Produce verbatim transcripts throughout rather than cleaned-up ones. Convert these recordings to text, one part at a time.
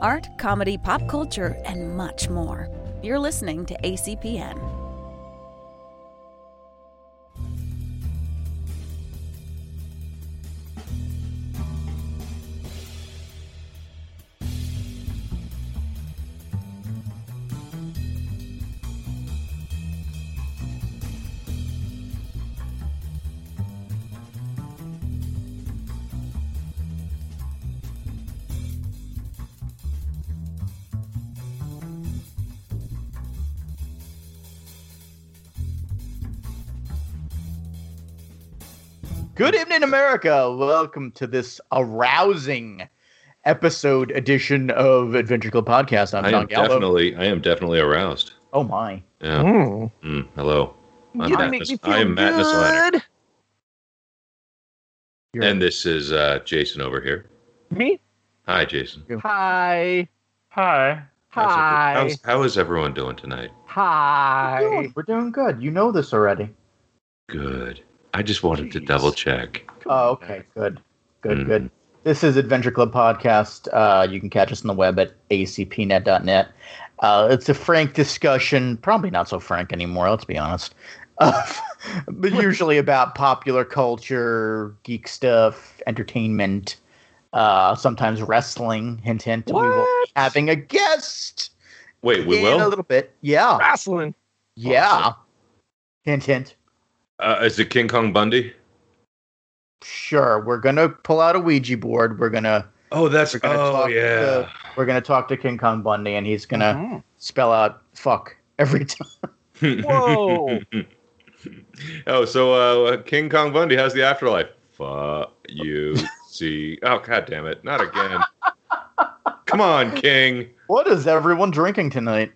art, comedy, pop culture, and much more. You're listening to A C P N. Good evening, America. Welcome to this arousing episode edition of Adventure Club Podcast. I'm I John am Gallo. definitely, I am definitely aroused. Oh my! Yeah. Mm. Mm, hello. I'm You Matt make Mis- me feel I am Matt Misleiner. good. You're- And this is uh, Jason over here. Me? Hi, Jason. Hi. Hi. How's every- Hi. how's, how is everyone doing tonight? We're Hi. doing, we're doing good. You know this already. Good. I just wanted to Jeez. double check. Oh, okay. Good. Good. Mm. Good. This is Adventure Club Podcast. Uh, you can catch us on the web at a c p net dot net. Uh, it's a frank discussion, probably not so frank anymore, let's be honest. Uh, but usually about popular culture, geek stuff, entertainment, uh, sometimes wrestling. Hint, hint. We will be What? having a guest Wait, we in will? a little bit. Yeah. Wrestling. Yeah. Hint, hint. Uh, is it King Kong Bundy? Sure. We're going to pull out a Ouija board. We're going to Oh, that's, We're gonna oh, talk yeah. to- we're going to talk to King Kong Bundy, and he's going to Mhm. spell out fuck every time. Whoa. oh, so uh, King Kong Bundy has the afterlife. Fuck you. See. Oh, god damn it. Not again. Come on, King. What is everyone drinking tonight?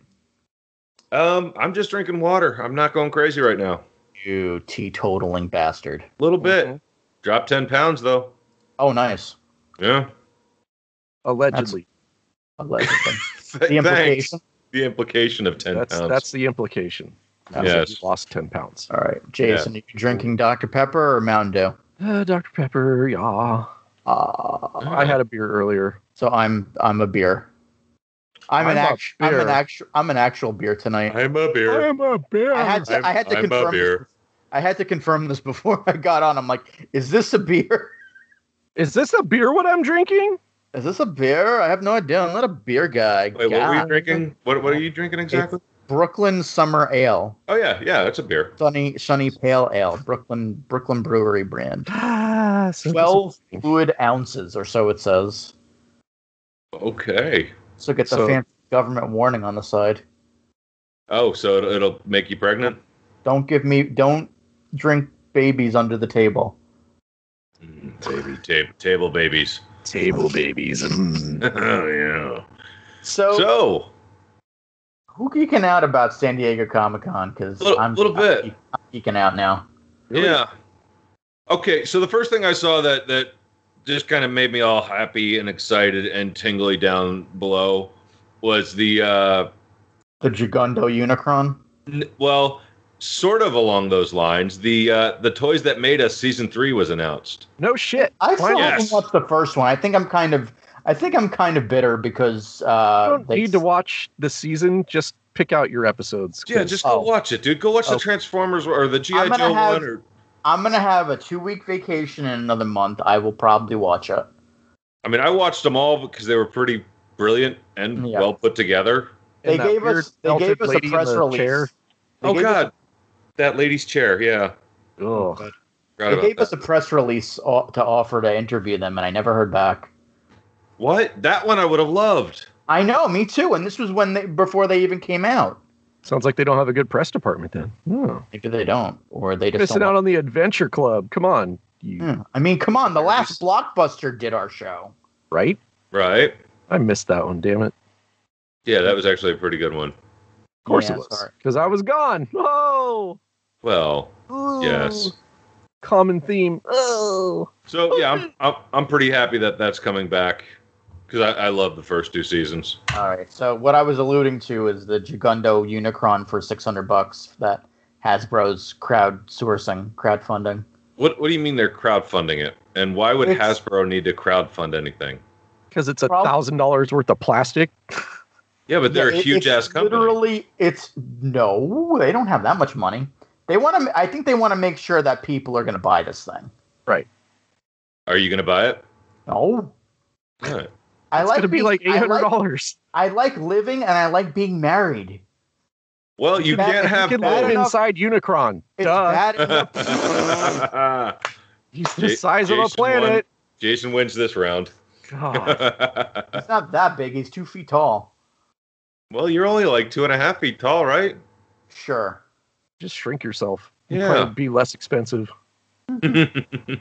Um, I'm just drinking water. I'm not going crazy right now. You teetotaling bastard. A little bit. Mhm. Dropped ten pounds, though. Oh, nice. Yeah. Allegedly. Allegedly. The The implication. The implication of ten That's pounds. that's the implication. Yeah. Yes. You lost ten pounds. All right. Jason, you drinking Doctor Pepper or Mountain Dew? Uh, Doctor Pepper, yeah. Uh, I had a beer earlier. so I'm I'm a beer. I'm, an I'm a actual I'm an beer. actual I'm an actual beer tonight. I'm a beer. I'm a beer. I had to I'm, I had to I'm a confirm beer. this, I had to confirm this before I got on. I'm like, is this a beer? Is this a beer what I'm drinking? Is this a beer? I have no idea. I'm not a beer guy. Wait, what were you God. drinking? What What are you drinking exactly? Brooklyn Summer Ale. Oh yeah, yeah, that's a beer. Sunny Sunny Pale Ale. Brooklyn Brooklyn Brewery brand. Ah, so Twelve fluid ounces or so it says. Okay. So get the So- fancy government warning on the side. Oh, so it'll, it'll make you pregnant? Don't give me don't drink babies under the table. Mm, baby, ta- table babies. table babies. Mm. oh yeah. So, So, who geeking out about San Diego Comic Con? Because Little- I'm little I'm bit. geek- I'm geeking out now. yeah. Okay, so the first thing I saw that that just kind of made me all happy and excited and tingly down below was the uh, The Gigundo Unicron. n- well, sort of along those lines. The uh, the Toys That Made Us season three was announced. No shit. I still Finally. haven't Yes. watched the first one. I think I'm kind of I think I'm kind of bitter because uh, You don't they- need to watch the season. Just pick out your episodes. Yeah, 'cause just go oh. watch it, dude. Go watch Oh. the Transformers or the G I I'm gonna Joe have- one. Or I'm gonna have a two week vacation in another month. I will probably watch it. I mean, I watched them all because they were pretty brilliant and Yeah. well put together. They and that gave weird us they belted gave us a lady in press the release. chair. They Oh gave us God, that lady's chair. Yeah, Ugh. Forgot They about gave that. us a press release o- to offer to interview them, and I never heard back. What? That one I would have loved. I know, me too. And this was when they before they even came out. Sounds like they don't have a good press department then. Oh. Maybe they don't, or they just Missing don't. out on the Adventure Club. Come on. You, Hmm. I mean, come on. The last Blockbuster did our show. Right? Right? I missed that one, damn it. Yeah, that was actually a pretty good one. Of course Yeah, it was. sorry. Because I was gone. Oh. Well, Ooh. yes. Common theme. Oh. So yeah, I'm I'm, I'm pretty happy that that's coming back because I, I love the first two seasons. All right. So what I was alluding to is the Gigundo Unicron for six hundred bucks that Hasbro's crowdsourcing, crowdfunding. What What do you mean they're crowdfunding it? And why would It's- Hasbro need to crowdfund anything? Because it's a Prob- thousand dollars worth of plastic. Yeah, but they're Yeah, a it- huge it's ass company. Literally, it's no, they don't have that much money. They want to. I think they want to make sure that people are going to buy this thing. Right. Are you going to buy it? No, What? I It's like going to be being- like eight I hundred like, dollars. I like living and I like being married. Well, you Bad- can't if you have You can bad live both. enough- inside Unicron. It's Duh. bad enough. He's the Ja- size of a Jason planet. won. Jason wins this round. God. He's not that big. He's two feet tall. Well, you're only like two and a half feet tall, right? Sure. Just shrink yourself. You'd Yeah. probably be less expensive. Trying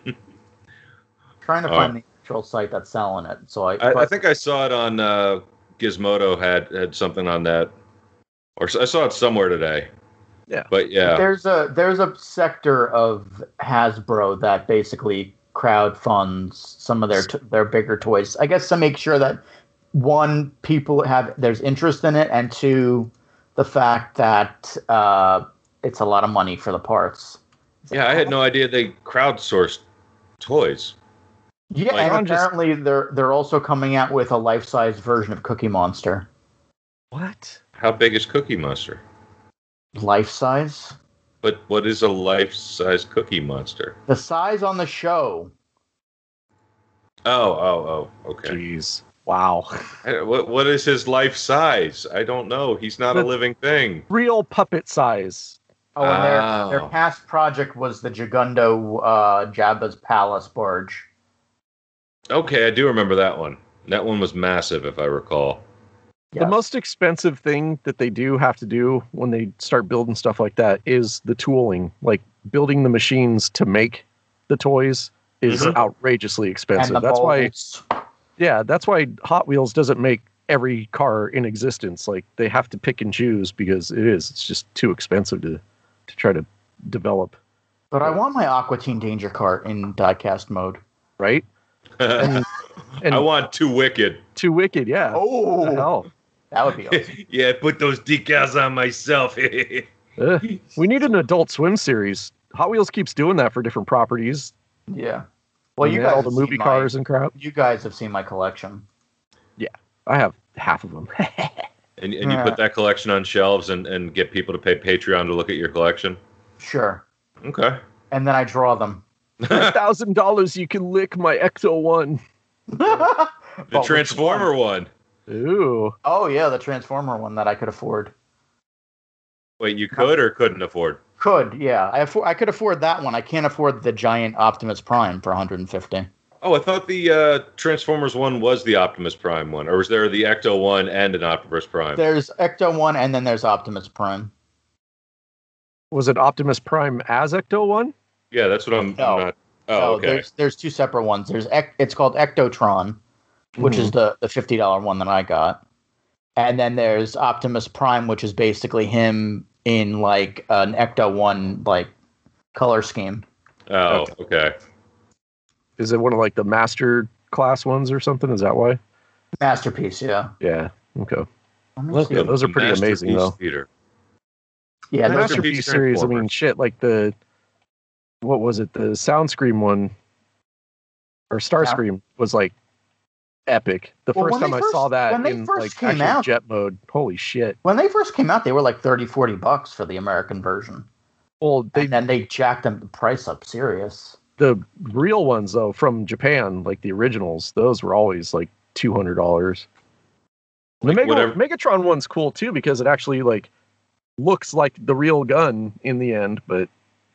to Oh. find the actual site that's selling it. So I. I, I but- think I saw it on uh, Gizmodo had had something on that, or s- I saw it somewhere today. Yeah. But yeah, There's a there's a sector of Hasbro that basically crowdfunds some of their t- their bigger toys. I guess to make sure that one, people have there's interest in it, and two, the fact that uh, it's a lot of money for the parts. yeah, I had no idea they crowdsourced toys. Yeah, Like, and I'm just- apparently they're they're also coming out with a life size version of Cookie Monster. What? How big is Cookie Monster? Life size? But what is a life-size Cookie Monster? The size on the show. Oh, oh, oh, okay. Jeez. Wow. I- What what is his life size? I don't know. He's not a The- living thing. Real puppet size. Oh, and their Oh. their past project was the Gigundo uh, Jabba's Palace barge. Okay, I do remember that one. That one was massive, if I recall. Yes. The most expensive thing that they do have to do when they start building stuff like that is the tooling. Like building the machines to make the toys is Mhm. outrageously and expensive. the That's why, molds. yeah, that's why Hot Wheels doesn't make every car in existence. Like they have to pick and choose because it is. It's just too expensive to to try to develop, But I want my Aqua Teen Danger Cart in diecast mode. right? And, and I want Too Wicked. Too Wicked, yeah. What the Oh, hell? that would be awesome. Yeah, put those decals on myself. Ugh. We need an Adult Swim series. Hot Wheels keeps doing that for different properties. Yeah. Well, And you they guys had all the have movie seen my- cars and crap. You guys have seen my collection. I have half of them. and and you Yeah. put that collection on shelves and, and get people to pay Patreon to look at your collection. Sure. Okay. And then I draw them. A thousand dollars, you can lick my Ecto one. The But which Transformer one. Ooh, Oh yeah, the Transformer one that I could afford. Wait, you could or couldn't afford? Could, yeah. I afford, I could afford that one. I can't afford the giant Optimus Prime for one hundred fifty. Oh, I thought the uh, Transformers one was the Optimus Prime one, or was there the Ecto one and an Optimus Prime? There's Ecto one and then there's Optimus Prime. was it Optimus Prime as Ecto one? Yeah, that's what I'm, No. I'm not. Oh, So okay. there's there's two separate ones. There's Ec- it's called Ectotron, which Mm-hmm. is the the fifty dollar one that I got. And then there's Optimus Prime, which is basically him in like an Ecto one like color scheme. Oh, okay. Is it one of like the Master class ones or something? Is that why? Masterpiece, yeah. Yeah. Okay. Let me Look see. Yeah, those are pretty amazing, though. Theater. Yeah, The those are, Masterpiece Masterpiece series. I mean, Transformers. shit. Like the what was it? The Soundscream one or Starscream was like epic. The Well, first when time they I first- saw that when they in first like came actual out- jet mode, holy shit! when they first came out, they were like thirty, forty bucks for the American version. Well, they and then they jacked them the price up serious. the real ones though from Japan, like the originals, those were always like two hundred dollars. The Like Mega, whatever- Megatron one's cool too because it actually like looks like the real gun in the end. But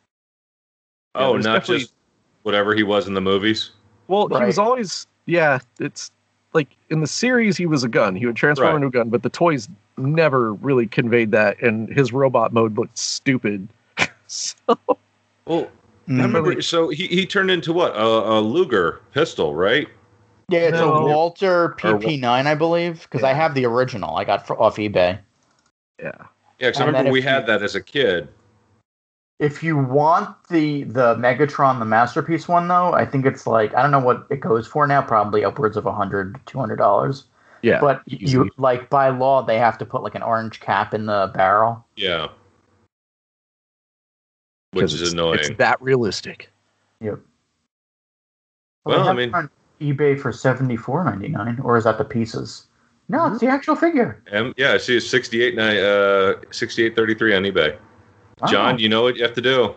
yeah, Oh, there's not definitely- just whatever he was in the movies. well, he was Right. always yeah. It's like in the series he was a gun. He would transform Right. into a gun, but the toys never really conveyed that, and his robot mode looked stupid. so Well, Mm. I remember. So he, he turned into what? A, a Luger pistol, right? Yeah, it's No. a Walter Or- P P nine, I believe, because I Yeah. have the original. I got fr- off eBay. yeah, Yeah, because I And remember then we if had you- that as a kid. If you want the the Megatron, the Masterpiece one, though, I think it's like, I don't know what it goes for now, probably upwards of one hundred dollars, two hundred dollars. yeah. But easy. you like by law, they have to put like an orange cap in the barrel. Yeah. Which 'Cause is it's- annoying. It's that realistic. Yep. Well, they I have mean- it on- eBay for seventy-four ninety-nine, or is that the pieces? No, it's the actual figure. Um, yeah, I see it's sixty-eight nine, uh, sixty-eight thirty-three on eBay. Wow. John, you know what you have to do.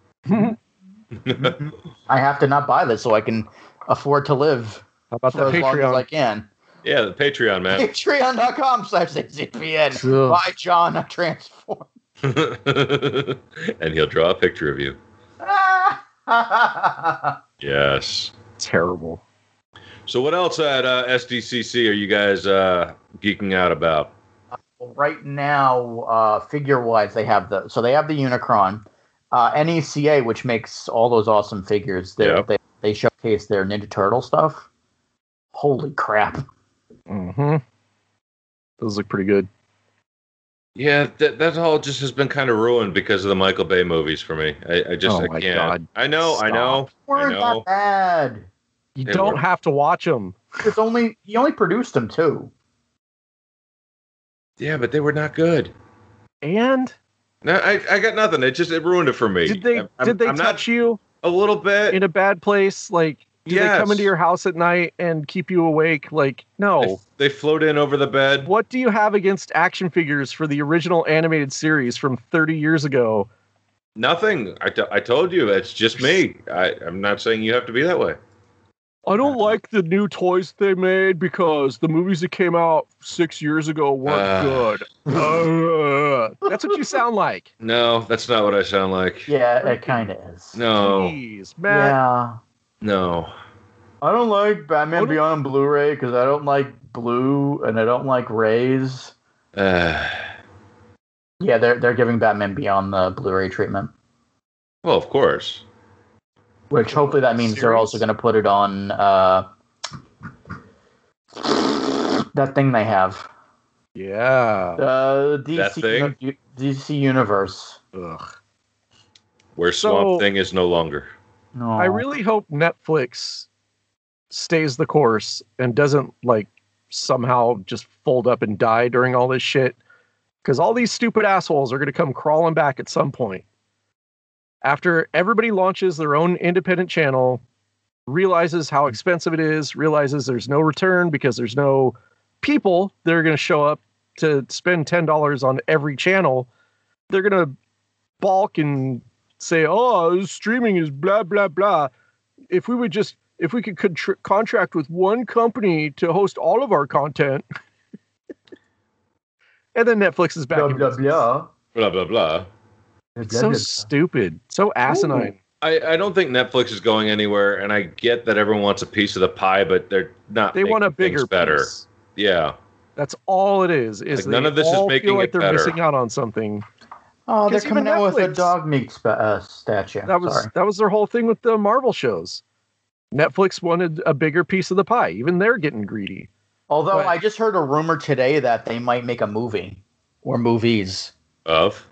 I have to not buy this so I can afford to live How about for that as long as I Patreon? can. Yeah, the Patreon, man. Patreon.com slash ACPN. Ugh. Buy John a transform. And he'll draw a picture of you. Yes. Terrible. So what else at uh, S D C C are you guys uh, geeking out about? Right now, uh, figure-wise, they have the so they have the Unicron, uh, N E C A, which makes all those awesome figures. They Yep. they they showcase their Ninja Turtle stuff. Holy crap! Mm-hmm. Those look pretty good. Yeah, that that all just has been kind of ruined because of the Michael Bay movies for me. I, I just Oh I my can't. God. I know, I Stop. know, I Weren't know. that bad? You They don't were. have to watch them. It's only he only produced them too. Yeah, but they were not good. And No, I, I got nothing. It just it ruined it for me. did they I'm- I'm- did they I'm touch not, you a little bit? in a bad place? Like, do they come Yes. into your house at night and keep you awake? Like, They, no. they float in over the bed. What do you have against action figures for the original animated series from thirty years ago? Nothing. I, t- I told you. It's just me. I, I'm not saying you have to be that way. I don't like the new toys they made because the movies that came out six years ago weren't Uh. good. Uh, that's what you sound like. No, that's not what I sound like. Yeah, it kind of is. No, Jeez, Matt. Yeah, no. I don't like Batman What- Beyond Blu-ray because I don't like blue and I don't like rays. Uh, Yeah, they're they're giving Batman Beyond the Blu-ray treatment, well, of course. which hopefully that means they're also Series? going to put it on uh, that thing they have, Yeah. uh, D C That thing? U- D C Universe. Ugh. Where So- Swamp Thing is no longer. No, I really hope Netflix stays the course and doesn't like somehow just fold up and die during all this shit. Because all these stupid assholes are going to come crawling back at some point. After everybody launches their own independent channel, realizes how expensive it is, realizes there's no return because there's no people that are going to show up to spend ten dollars on every channel, they're going to balk and say, oh, streaming is blah, blah, blah. If we would just, if we could contr- contract with one company to host all of our content. And then Netflix is back. blah in blah business. blah. Blah, blah, blah. It's so stupid, so asinine. I, I don't think Netflix is going anywhere, and I get that everyone wants a piece of the pie, but they're not They want a making bigger things better. piece. Yeah. That's all it is. Is Like, they none of this is all making feel like it they're better. missing out on something. Oh, they're 'Cause even coming out with a Netflix- dog meat spa- uh, statue. That was Sorry. that was their whole thing with the Marvel shows. Netflix wanted a bigger piece of the pie. Even they're getting greedy. Although but- I just heard a rumor today that they might make a movie or movies. Of?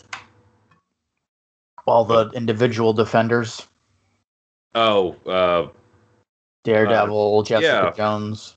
All the individual defenders, Oh, uh, Daredevil, Jessica yeah. Jones.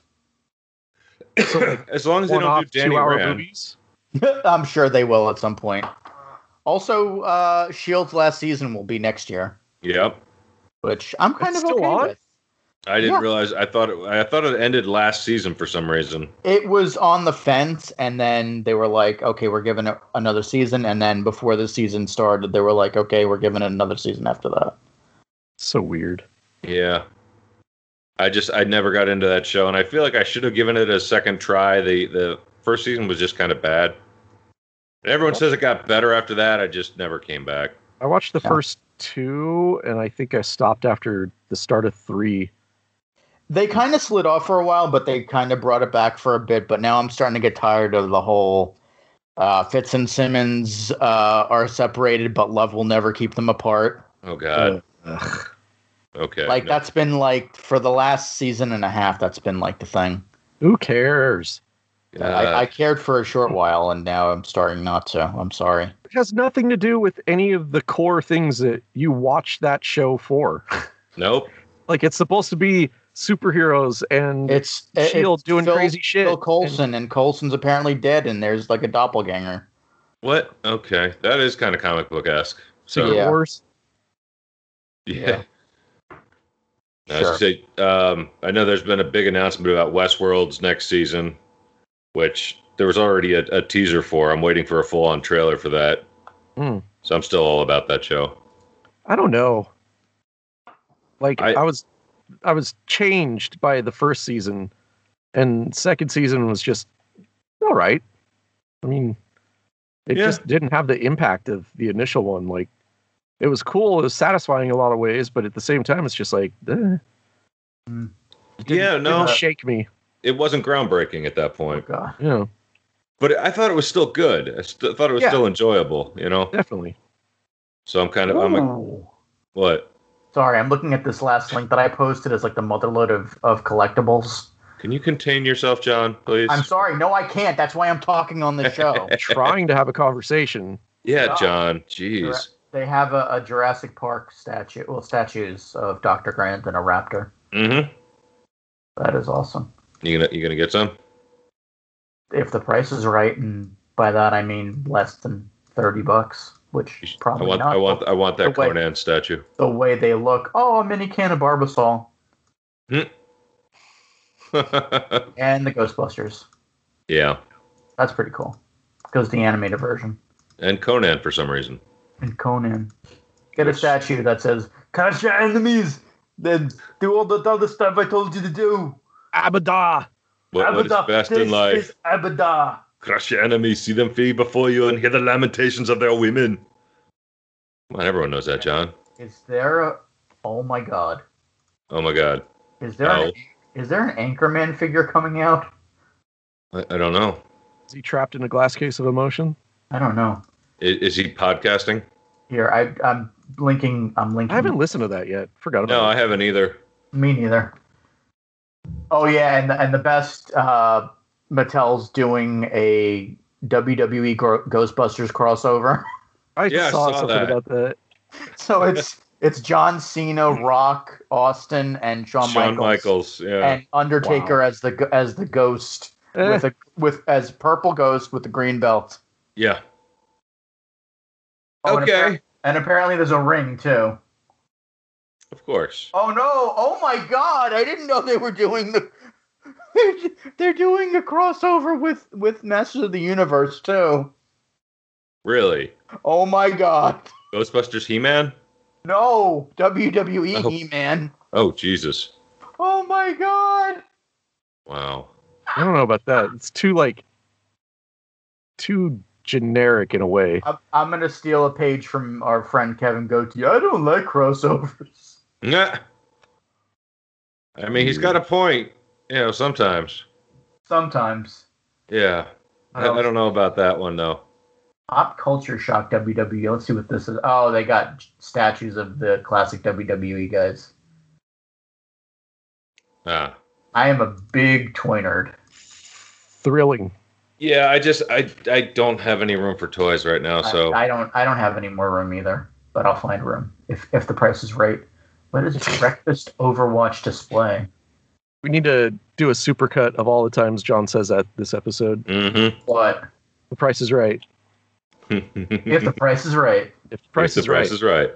as long as they don't One-off do Danny two-hour Rand. movies. I'm sure they will at some point. Also, uh, Shield's last season will be next year, Yep. which I'm kind It's of still okay on? with. I didn't Yeah. realize. I thought it. I thought it ended last season for some reason. It was on the fence, and then they were like, "Okay, we're giving it another season." And then before the season started, they were like, "Okay, we're giving it another season after that." So weird. Yeah. I just I never got into that show, and I feel like I should have given it a second try. The the first season was just kind of bad. And everyone says it got better after that. I just never came back. I watched the Yeah. first two, and I think I stopped after the start of three. They kind of slid off for a while, but they kind of brought it back for a bit. But now I'm starting to get tired of the whole uh, Fitz and Simmons uh, are separated, but love will never keep them apart. Oh God. Ugh. Okay. Like no. that's been like for the last season and a half. That's been like the thing. Who cares? Uh, I, I cared for a short while, and now I'm starting not to. I'm sorry. It has nothing to do with any of the core things that you watch that show for. nope. Like, it's supposed to be superheroes and It's Shield it's doing Phil- crazy shit. Phil Coulson, and Coulson's apparently dead, and there's like a doppelganger. What? Okay, that is kind of comic book esque. So Secret Yeah. Wars. yeah. I was Sure. gonna say, um, I know there's been a big announcement about Westworld's next season, which there was already a, a teaser for. I'm waiting for a full-on trailer for that. Mm. So I'm still all about that show. I don't know. Like I- I, was, I was changed by the first season, and second season was just all right. I mean, it Yeah. just didn't have the impact of the initial one. Like, it was cool, it was satisfying in a lot of ways, but at the same time, it's just like, eh. Mm. It didn't- Yeah, no. didn't shake me. It wasn't groundbreaking at that point, Oh, God. You know, but I thought it was still good. I st- thought it was Yeah. still enjoyable, you know? definitely. So I'm kind of, I'm a, Ooh. what? Sorry, I'm looking at this last link that I posted as like the motherload of, of collectibles. Can you contain yourself, John, please? I'm sorry. No, I can't. That's why I'm talking on the show. Trying to have a conversation. Yeah, John. Jeez. They have a, a Jurassic Park statue, well, statues of Doctor Grant and a raptor. Mm-hmm. That is awesome. You gonna, you gonna get some? If the price is right, and by that I mean less than thirty bucks, which probably I want, not. I want, I want that The way- Conan statue. The way they look. Oh, a mini can of Barbasol and the Ghostbusters. Yeah, That's pretty cool. Because the animated version. and Conan for some reason. And Conan. Get a Yes. statue that says, "Catch your enemies, then do all the other stuff I told you to do." Abada! What, what is Abaddon. best This in life? is Abaddon. Crush your enemies, see them flee before you, and hear the lamentations of their women. Come on, everyone knows that, John. Is there a... Oh my god. Oh my God, Is there, No. an, is there an Anchorman figure coming out? I, I don't know. Is he trapped in a glass case of emotion? I don't know. Is, is he podcasting? Here, I, I'm linking. I'm linking. I haven't listened to that yet. Forgot No, about I haven't either. Me neither. Oh yeah, and the, and the best uh, Mattel's doing a W W E Gro- Ghostbusters crossover. it. I Yeah, I saw, saw something that. about that. So it's it's John Cena, Rock, Austin, and Shawn, Shawn Michaels, Michaels, yeah. and Undertaker as the go- as the ghost Eh, with a with as purple ghost with the green belt. yeah. Oh, and Okay. appar- and apparently there's a ring too. Of course. Oh no! Oh my God! I didn't know they were doing the. They're doing a crossover with with Masters of the Universe too. Really? Oh my God! Ghostbusters He-Man? No, W W E Oh. He-Man. Oh, Jesus. Oh my God! Wow. I don't know about that. It's too, like, too generic in a way. I'm, I'm gonna steal a page from our friend Kevin Goatee. I don't like crossovers. Nah. I mean, he's got a point. You know, sometimes. Sometimes. Yeah. I, I don't know about that one, though. Pop Culture Shock W W E. Let's see what this is. Oh, they got statues of the classic W W E guys. Ah. I am a big toy nerd. Thrilling. Yeah, I just, I, I don't have any room for toys right now, so. I, I don't I don't have any more room either, but I'll find room if if the price is right. What is breakfast Overwatch display? We need to do a supercut of all the times John says that this episode. Mm-hmm. What The price is right. if the price is right? If the price, the is, price right. is right.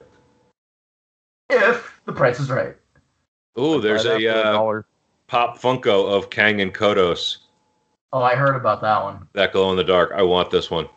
If the price is right. Oh, there's Buy that a for uh, dollar. pop Funko of Kang and Kodos. Oh, I heard about that one. That glow in the dark. I want this one.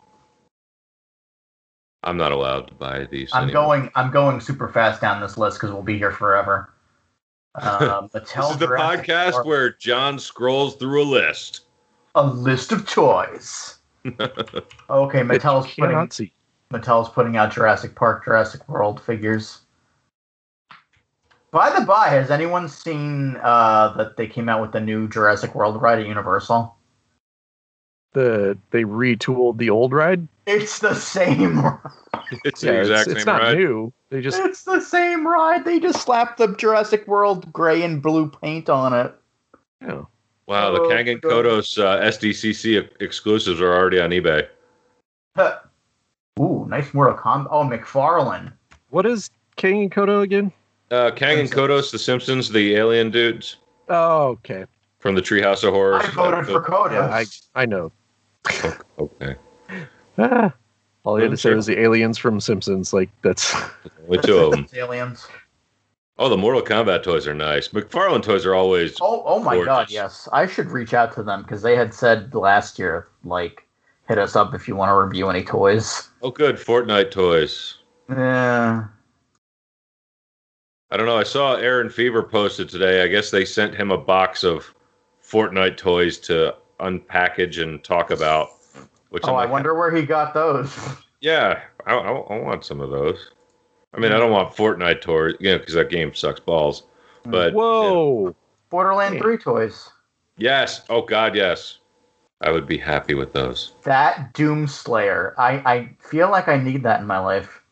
I'm not allowed to buy these. I'm anymore. going I'm going super fast down this list because we'll be here forever. Uh, Mattel This is the Jurassic podcast Park- where John scrolls through a list. a list of toys. Okay, Mattel's It putting cannot see. Mattel's putting out Jurassic Park, Jurassic World figures. By the by, has anyone seen uh, that they came out with the new Jurassic World ride at Universal? The they retooled the old ride. It's the same. It's Yeah, the exact it's, same it's not ride. new. They just It's the same ride. They just slapped the Jurassic World gray and blue paint on it. you know, Wow, the Oh, Kang and God. Kodos uh, S D C C exclusives are already on eBay. Huh. Ooh, nice Mortal Kombat. Oh, McFarlane. what is King and Kodo again? Uh, Kang and Kodos, the Simpsons, the alien dudes Oh, okay. from the Treehouse of Horror. I voted for Kodos. Yeah, I I know. Okay. Ah, all you had to say Sure. was the aliens from Simpsons. Like that's Only two of them. Aliens. Oh, the Mortal Kombat toys are nice. McFarlane toys are always. Oh, oh my God, gorgeous. yes. I should reach out to them because they had said last year, like, hit us up if you want to review any toys. Oh, good. Fortnite toys. Yeah. I don't know. I saw Aaron Fever posted today. I guess they sent him a box of Fortnite toys to unpackage and talk about. Which Oh, I'm I like, wonder where he got those. Yeah, I, I, I want some of those. I mean, I don't want Fortnite toys, you know, because that game sucks balls. But Whoa. yeah. Borderland Hey. three toys. Yes. Oh God, yes. I would be happy with those. That Doom Slayer. I, I feel like I need that in my life.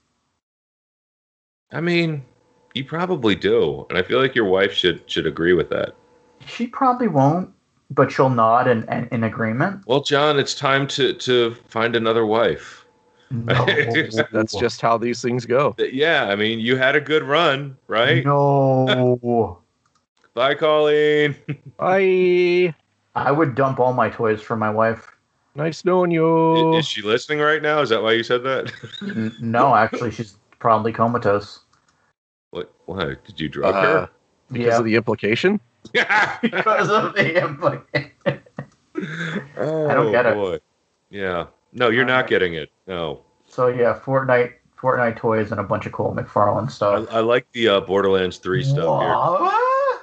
I mean, you probably do, and I feel like your wife should should agree with that. She probably won't, but she'll nod in, in, in agreement. Well, John, it's time to to find another wife. No. That's just how these things go. Yeah, I mean, you had a good run, right? No. Bye, Colleen. Bye. I would dump all my toys for my wife. Nice knowing you. Is she listening right now? Is that why you said that? N- no, actually, she's probably comatose. What? What? Did you drug Uh, her? because Yeah. of the implication? Because of the implication. oh, I don't get it. boy. Yeah. No, you're not Alright. getting it. No. So yeah, Fortnite, Fortnite toys, and a bunch of cool McFarlane I, stuff. I like the uh, Borderlands three stuff here. What?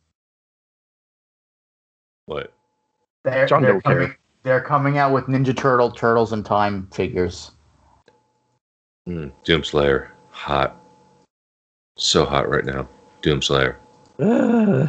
What? They're, John they're don't care. coming, they're coming out with Ninja Turtle, Turtles in Time figures. Mm, Doomslayer. Hot. So hot right now. Doomslayer. Uh,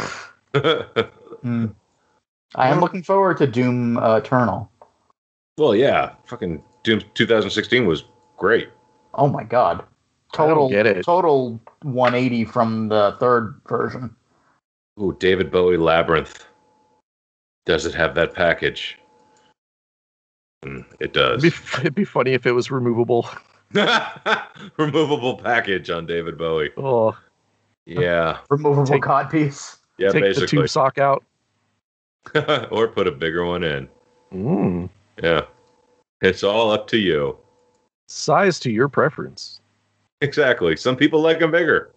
Hmm. I am looking forward to Doom uh, Eternal. well, yeah. Fucking Doom twenty sixteen was great. Oh my god. I don't Total get it. total one eighty from the third version. Ooh, David Bowie Labyrinth. Does it have that package? Mm, it does. it'd, be, it'd be funny if it was removable. Removable package on David Bowie. Oh, Yeah. Removable Take- cod piece. Yeah, take the basically. tube sock out. Or put a bigger one in. Mm. Yeah. It's all up to you. Size to your preference. Exactly. Some people like them bigger.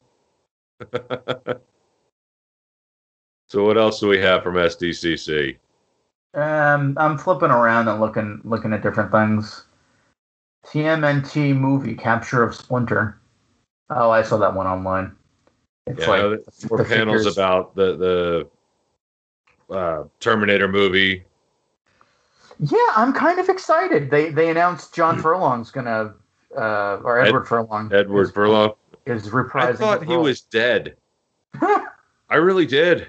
So what else do we have from S D C C? Um, I'm flipping around and looking looking at different things. T M N T movie Capture of Splinter. Oh, I saw that one online. It's Yeah, like no, the More panels figures- about the the uh, Terminator movie. Yeah, I'm kind of excited. They they announced John Furlong's gonna uh, or Ed- Edward Furlong. Edward is, Furlong. is I reprising. thought the he role. was dead. I really did.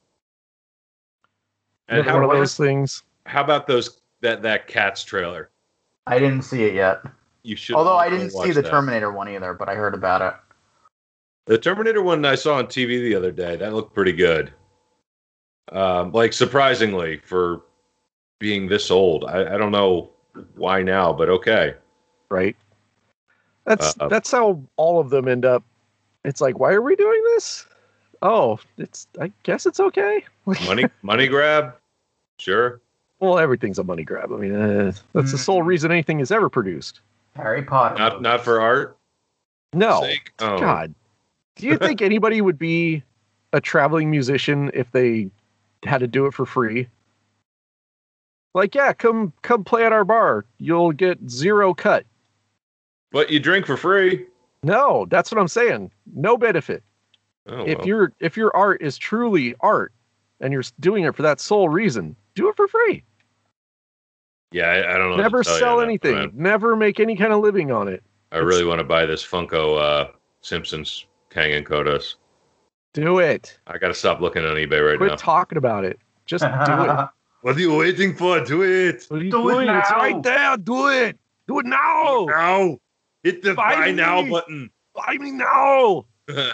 And Another how, one of what those is- things. how about those that that Cats trailer? I didn't see it yet. You should. Although I also didn't watch see the that. Terminator one either, but I heard about it. The Terminator one I saw on T V the other day. That looked pretty good. Um, like surprisingly for being this old. I, I don't know why now, but okay. Right? That's Uh, that's how all of them end up. It's like, why are we doing this? Oh, it's I guess it's okay. Money money grab, sure. Well, everything's a money grab. I mean, uh, that's the sole Mm. reason anything is ever produced. Harry Potter. Not not for art. No, Sake. Oh. God. Do you think anybody would be a traveling musician if they had to do it for free? Like, yeah, come come play at our bar. You'll get zero cut. But you drink for free. No, that's what I'm saying. No benefit. Oh, if well. your if your art is truly art and you're doing it for that sole reason, do it for free. Yeah, I, I don't know. what to Never tell you sell on that, anything. man. Never make any kind of living on it. I really want to buy this Funko uh, Simpsons Kang and Kodos. Do it. I got to stop looking on eBay right Quit now. talking about it. Just do it. What are you waiting for? Do it What are you Do it doing? It's now. right there. Do it. Do it now. now. Hit the Buy buy now me. button. Buy me now.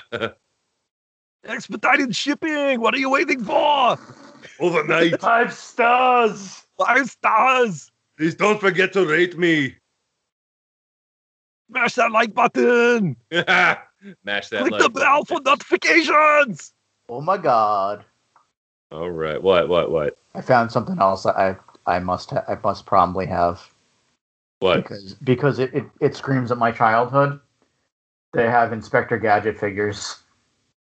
Expedited shipping. What are you waiting for? Overnight. Five stars. Five stars. Please don't forget to rate me. Smash that like button. Mash that. Click like the bell for button. notifications. Oh my god! All right. What? What? What? I found something else. I I must ha- I must probably have What? because because it, it, it screams at my childhood. They have Inspector Gadget figures.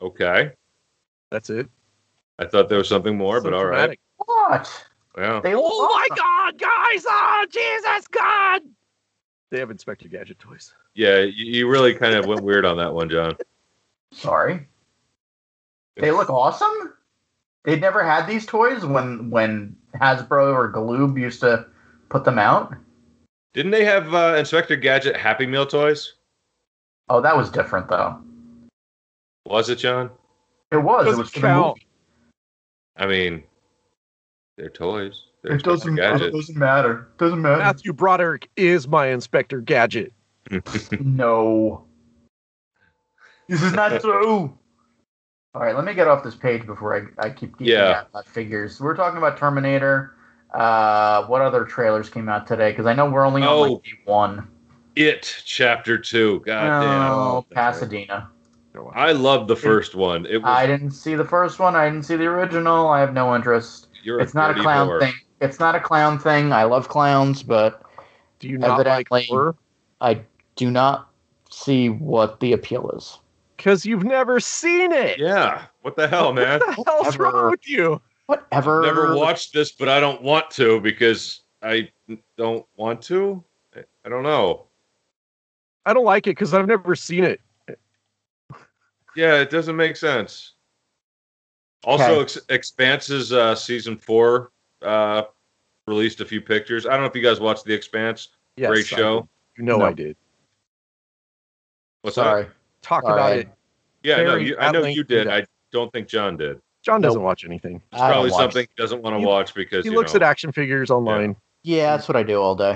Okay. That's it. I thought there was something more, So but all dramatic. right. What? Yeah. They look Oh my awesome. God, guys! Oh Jesus God! They have Inspector Gadget toys. Yeah, you, you really kind of went weird on that one, John. Sorry. They look awesome. They'd never had these toys when when Hasbro or Galoob used to put them out. Didn't they have uh, Inspector Gadget Happy Meal toys? Oh, that was different though. Was it, John? It was. Doesn't it was for the count. movie. I mean, they're toys. They're It doesn't. Inspector It Gadget. doesn't matter. Doesn't matter. Matthew Broderick is my Inspector Gadget. No. This is not true. All right, let me get off this page before I, I keep geeking Yeah. out about figures. We're talking about Terminator. Uh, what other trailers came out today? Because I know we're only on Oh. like day one. It Chapter Two. God damn. Oh, Pasadena. I loved the first one. It was. I didn't see the first one. I didn't see the original. I have no interest. You're It's not a dirty clown whore. thing. It's not a clown thing. I love clowns, but Do you not like Evidently- horror? I do not see what the appeal is. Because you've never seen it. Yeah. What the hell, man? What the hell's Whatever. wrong with you? Whatever. Never watched this, but I don't want to because I don't want to. I- I don't know. I don't like it because I've never seen it. Yeah, it doesn't make sense. Also, Okay. Ex- Expanse's uh, season four uh, released a few pictures. I don't know if you guys watched The Expanse. Yes, Great I show. did. You know No. I did. What's Sorry. that? Talk Sorry. about it. Yeah, no, Very you, I know at-length you did. in I don't think John did. John doesn't Nope. watch anything. It's I don't probably watch. something he doesn't want to He- watch because He you looks know. at action figures online. Yeah, that's what I do all day.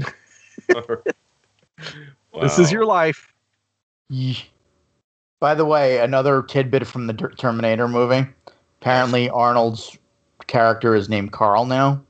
This is Wow. your life. Yee. By the way, another tidbit from the Ter- Terminator movie. Apparently, Arnold's character is named Carl now.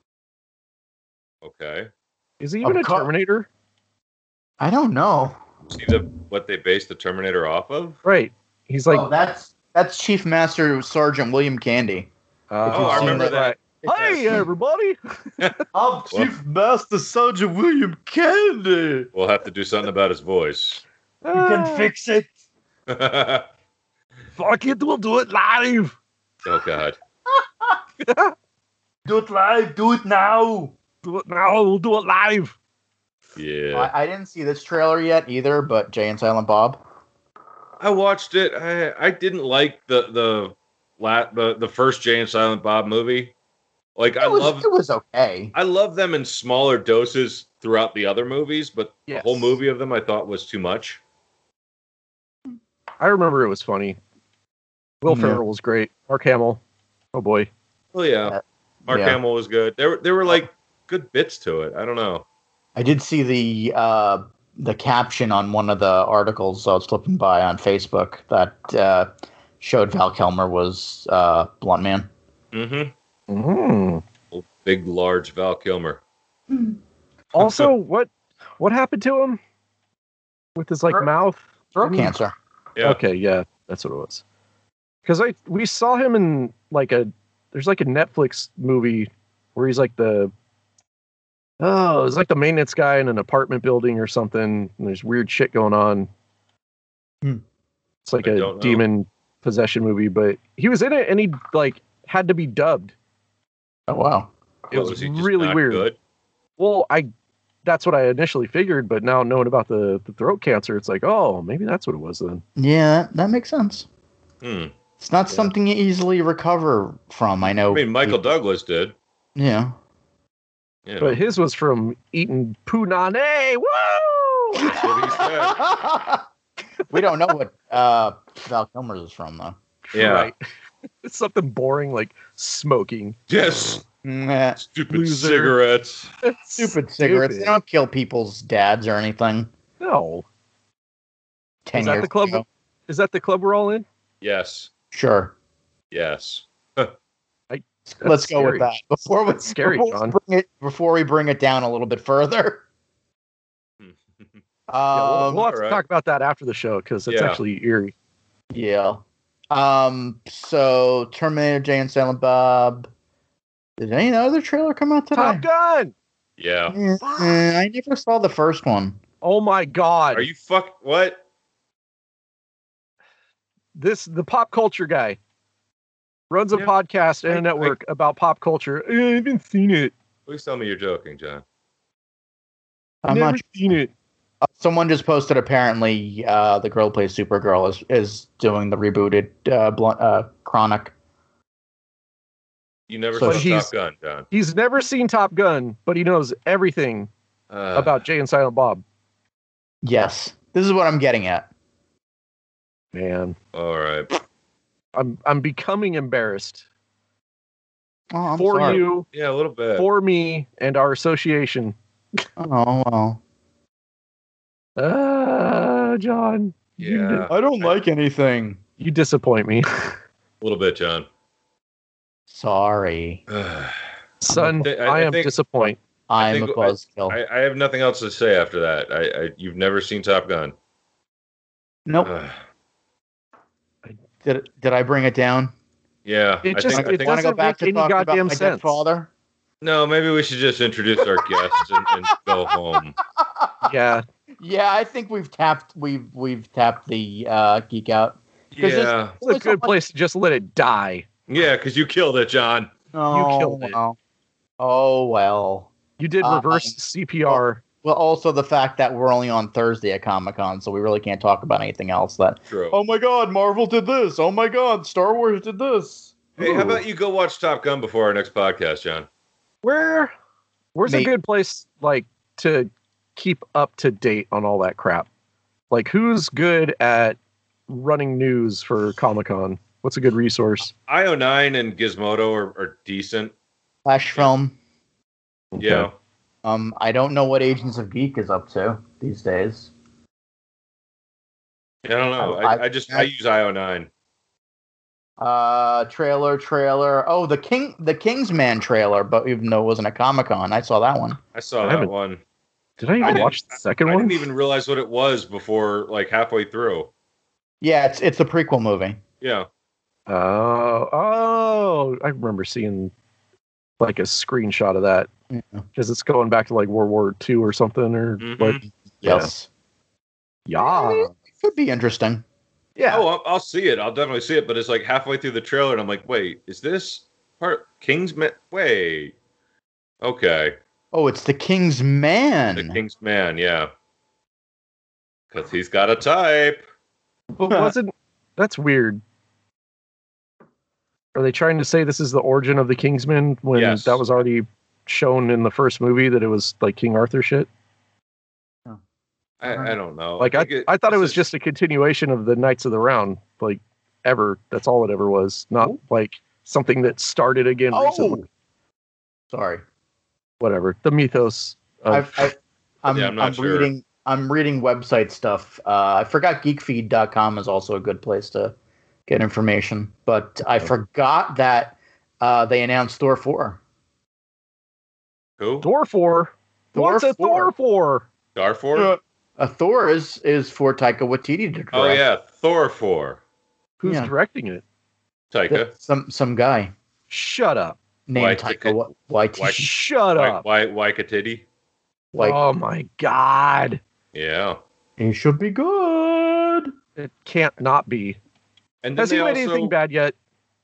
Okay. Is he even Of a course. Terminator? I don't know. See the what they based the Terminator off of? Right. He's like, oh, that's that's Chief Master Sergeant William Candy. uh, Oh, I remember that. Hey, everybody. I'm Chief Master Sergeant William Candy. We'll have to do something about his voice. You can Ah, fix it. Oh Fuck it, we'll do it live. God. Do it live. Do it now. Do it now. We'll do it live. Yeah. I, I didn't see this trailer yet either, but Jay and Silent Bob. I watched it. I I didn't like the the la- the the first Jay and Silent Bob movie. Like I It was, love it was okay. I love them in smaller doses throughout the other movies, but Yes. the whole movie of them I thought was too much. I remember it was funny. Will Yeah. Ferrell was great. Mark Hamill. Oh boy. Well, yeah, Uh, Mark yeah. Hamill was good. There were there were like good bits to it. I don't know. I did see the uh, the caption on one of the articles I was flipping by on Facebook that uh, showed Val Kilmer was uh, Blunt Man. Mm-hmm. Mm. Big, large Val Kilmer. Also, what what happened to him with his like Throat- mouth? Throat Mm. cancer. Yeah. Okay, yeah, that's what it was. Because I we saw him in like a there's like a Netflix movie where he's like the oh, it's like the maintenance guy in an apartment building or something. And there's weird shit going on. Hmm. It's like I a don't know. demon possession movie, but he was in it and he like had to be dubbed. Oh wow. It What, was he just really not weird. Good? Well, I that's what I initially figured, but now knowing about the, the throat cancer, it's like, oh, maybe that's what it was then. Yeah, that, that makes sense. Hmm. It's not Yeah. something you easily recover from. I know. I mean, Michael Douglas did. Yeah. You know, But his was from eating punane. Woo! that's what he said. We don't know what uh, Val Kilmer's is from though. Yeah. Right. It's something boring like smoking. Yes. Meh. Stupid Loser. cigarettes. Stupid cigarettes. They don't kill people's dads or anything. No. Ten Is that years the club? ago. Is that the club we're all in? Yes. Sure. Yes. Let's go scary. with that. Before we, That's scary, before we John. bring it, before we bring it down a little bit further. Hmm. Yeah, we'll, Um, we'll have to alright. talk about that after the show because it's Yeah. actually eerie. yeah. Um. So Terminator, Jay and Silent Bob. Did any other trailer come out today? Top Gun. Yeah. Eh, eh, I never saw the first one. Oh my god. Are you fuck what? this the pop culture guy runs a Yeah, podcast and I- a network about pop culture. I haven't seen it. Please tell me you're joking, John. I'm Never not. seen it. Uh, someone just posted. Apparently, uh, the girl who plays Supergirl is is doing the rebooted uh, blunt, uh, Chronic. You never So saw he's- Top Gun, John. He's never seen Top Gun, but he knows everything Uh, about Jay and Silent Bob. Yes, this is what I'm getting at. Man, All right. I'm I'm becoming embarrassed Oh, I'm for sorry. you, Yeah, a little bit. for me, and our association. Oh well. Ah, John, yeah, I don't like anything. you disappoint me, a little bit, John. Sorry, son. I thi- I- I, I am think- disappoint. I'm think a I- buzzkill. I, I have nothing else to say after that. I, I you've never seen Top Gun. Nope. Ugh. Did did I bring it down? yeah, It I just- think, I it think Want to go doesn't back to make any talking about goddamn my dead sense. father? no. Maybe we should just introduce our guests and, and go home. Yeah, Yeah, I think we've tapped we've we've tapped the uh, geek out. 'Cause this- Yeah, it's a good place to just let it die. yeah, because you killed it, John. Oh, killed it. well. Oh well. You did Uh, reverse C P R. Well, also the fact that we're only on Thursday at Comic Con, so we really can't talk about anything else. That True. oh my God, Marvel did this. Oh my God, Star Wars did this. Hey, how about you go watch Top Gun before our next podcast, John? Where, where's a Mate. good place like to keep up to date on all that crap? Like, who's good at running news for Comic Con? What's a good resource? I O nine and Gizmodo are, are decent. Flash Film. Yeah. Um, I don't know what Agents of Geek is up to these days. I don't know. I- I, I just I use I O nine. Uh, trailer, trailer. Oh, the King, the Kingsman trailer, but even though it wasn't a Comic Con, I saw that one. I saw I that haven't- one. Did I even I didn't- watch the second I one? didn't even realize what it was before, like halfway through. Yeah, it's it's a prequel movie. Yeah. Oh, oh, I remember seeing like a screenshot of that Yeah. because it's going back to like World War Two or something or Mhm. what? Yeah. Yes, Yeah, it could be interesting. yeah. Oh, I'll, I'll see it. I'll definitely see it. But it's like halfway through the trailer, and I'm like, wait, is this part Kingsman? Wait. Okay. Oh, it's the King's Man. The King's Man, yeah. Because he's got a type. But wasn't that's weird? Are they trying to say this is the origin of the Kingsman when Yes. that was already shown in the first movie that it was like King Arthur shit? I, I don't know. Like I, think it- I thought it this was is- just a continuation of the Knights of the Round, like ever. That's all it ever was. Not Oh. like something that started again recently. Oh, sorry. Whatever. The mythos. Of, I've, I've, I'm, Yeah, I'm not I'm sure. reading. I'm reading website stuff. Uh, I forgot geek feed dot com is also a good place to get information, but I forgot that uh, they announced Thor four. Who? Thor four. Thor What's a four. Thor for? Darfor? A Thor is is for Taika Waititi to direct. Oh yeah, Thor four. Who's Yeah. directing it? Taika. Some some guy Shut up. named Waititi. Taika Wa- Waititi. Why- Shut Why, up. why, Waikatiti? Like Oh my god. Yeah. he should be good. It can't not be. And then Has he they made also, anything bad yet?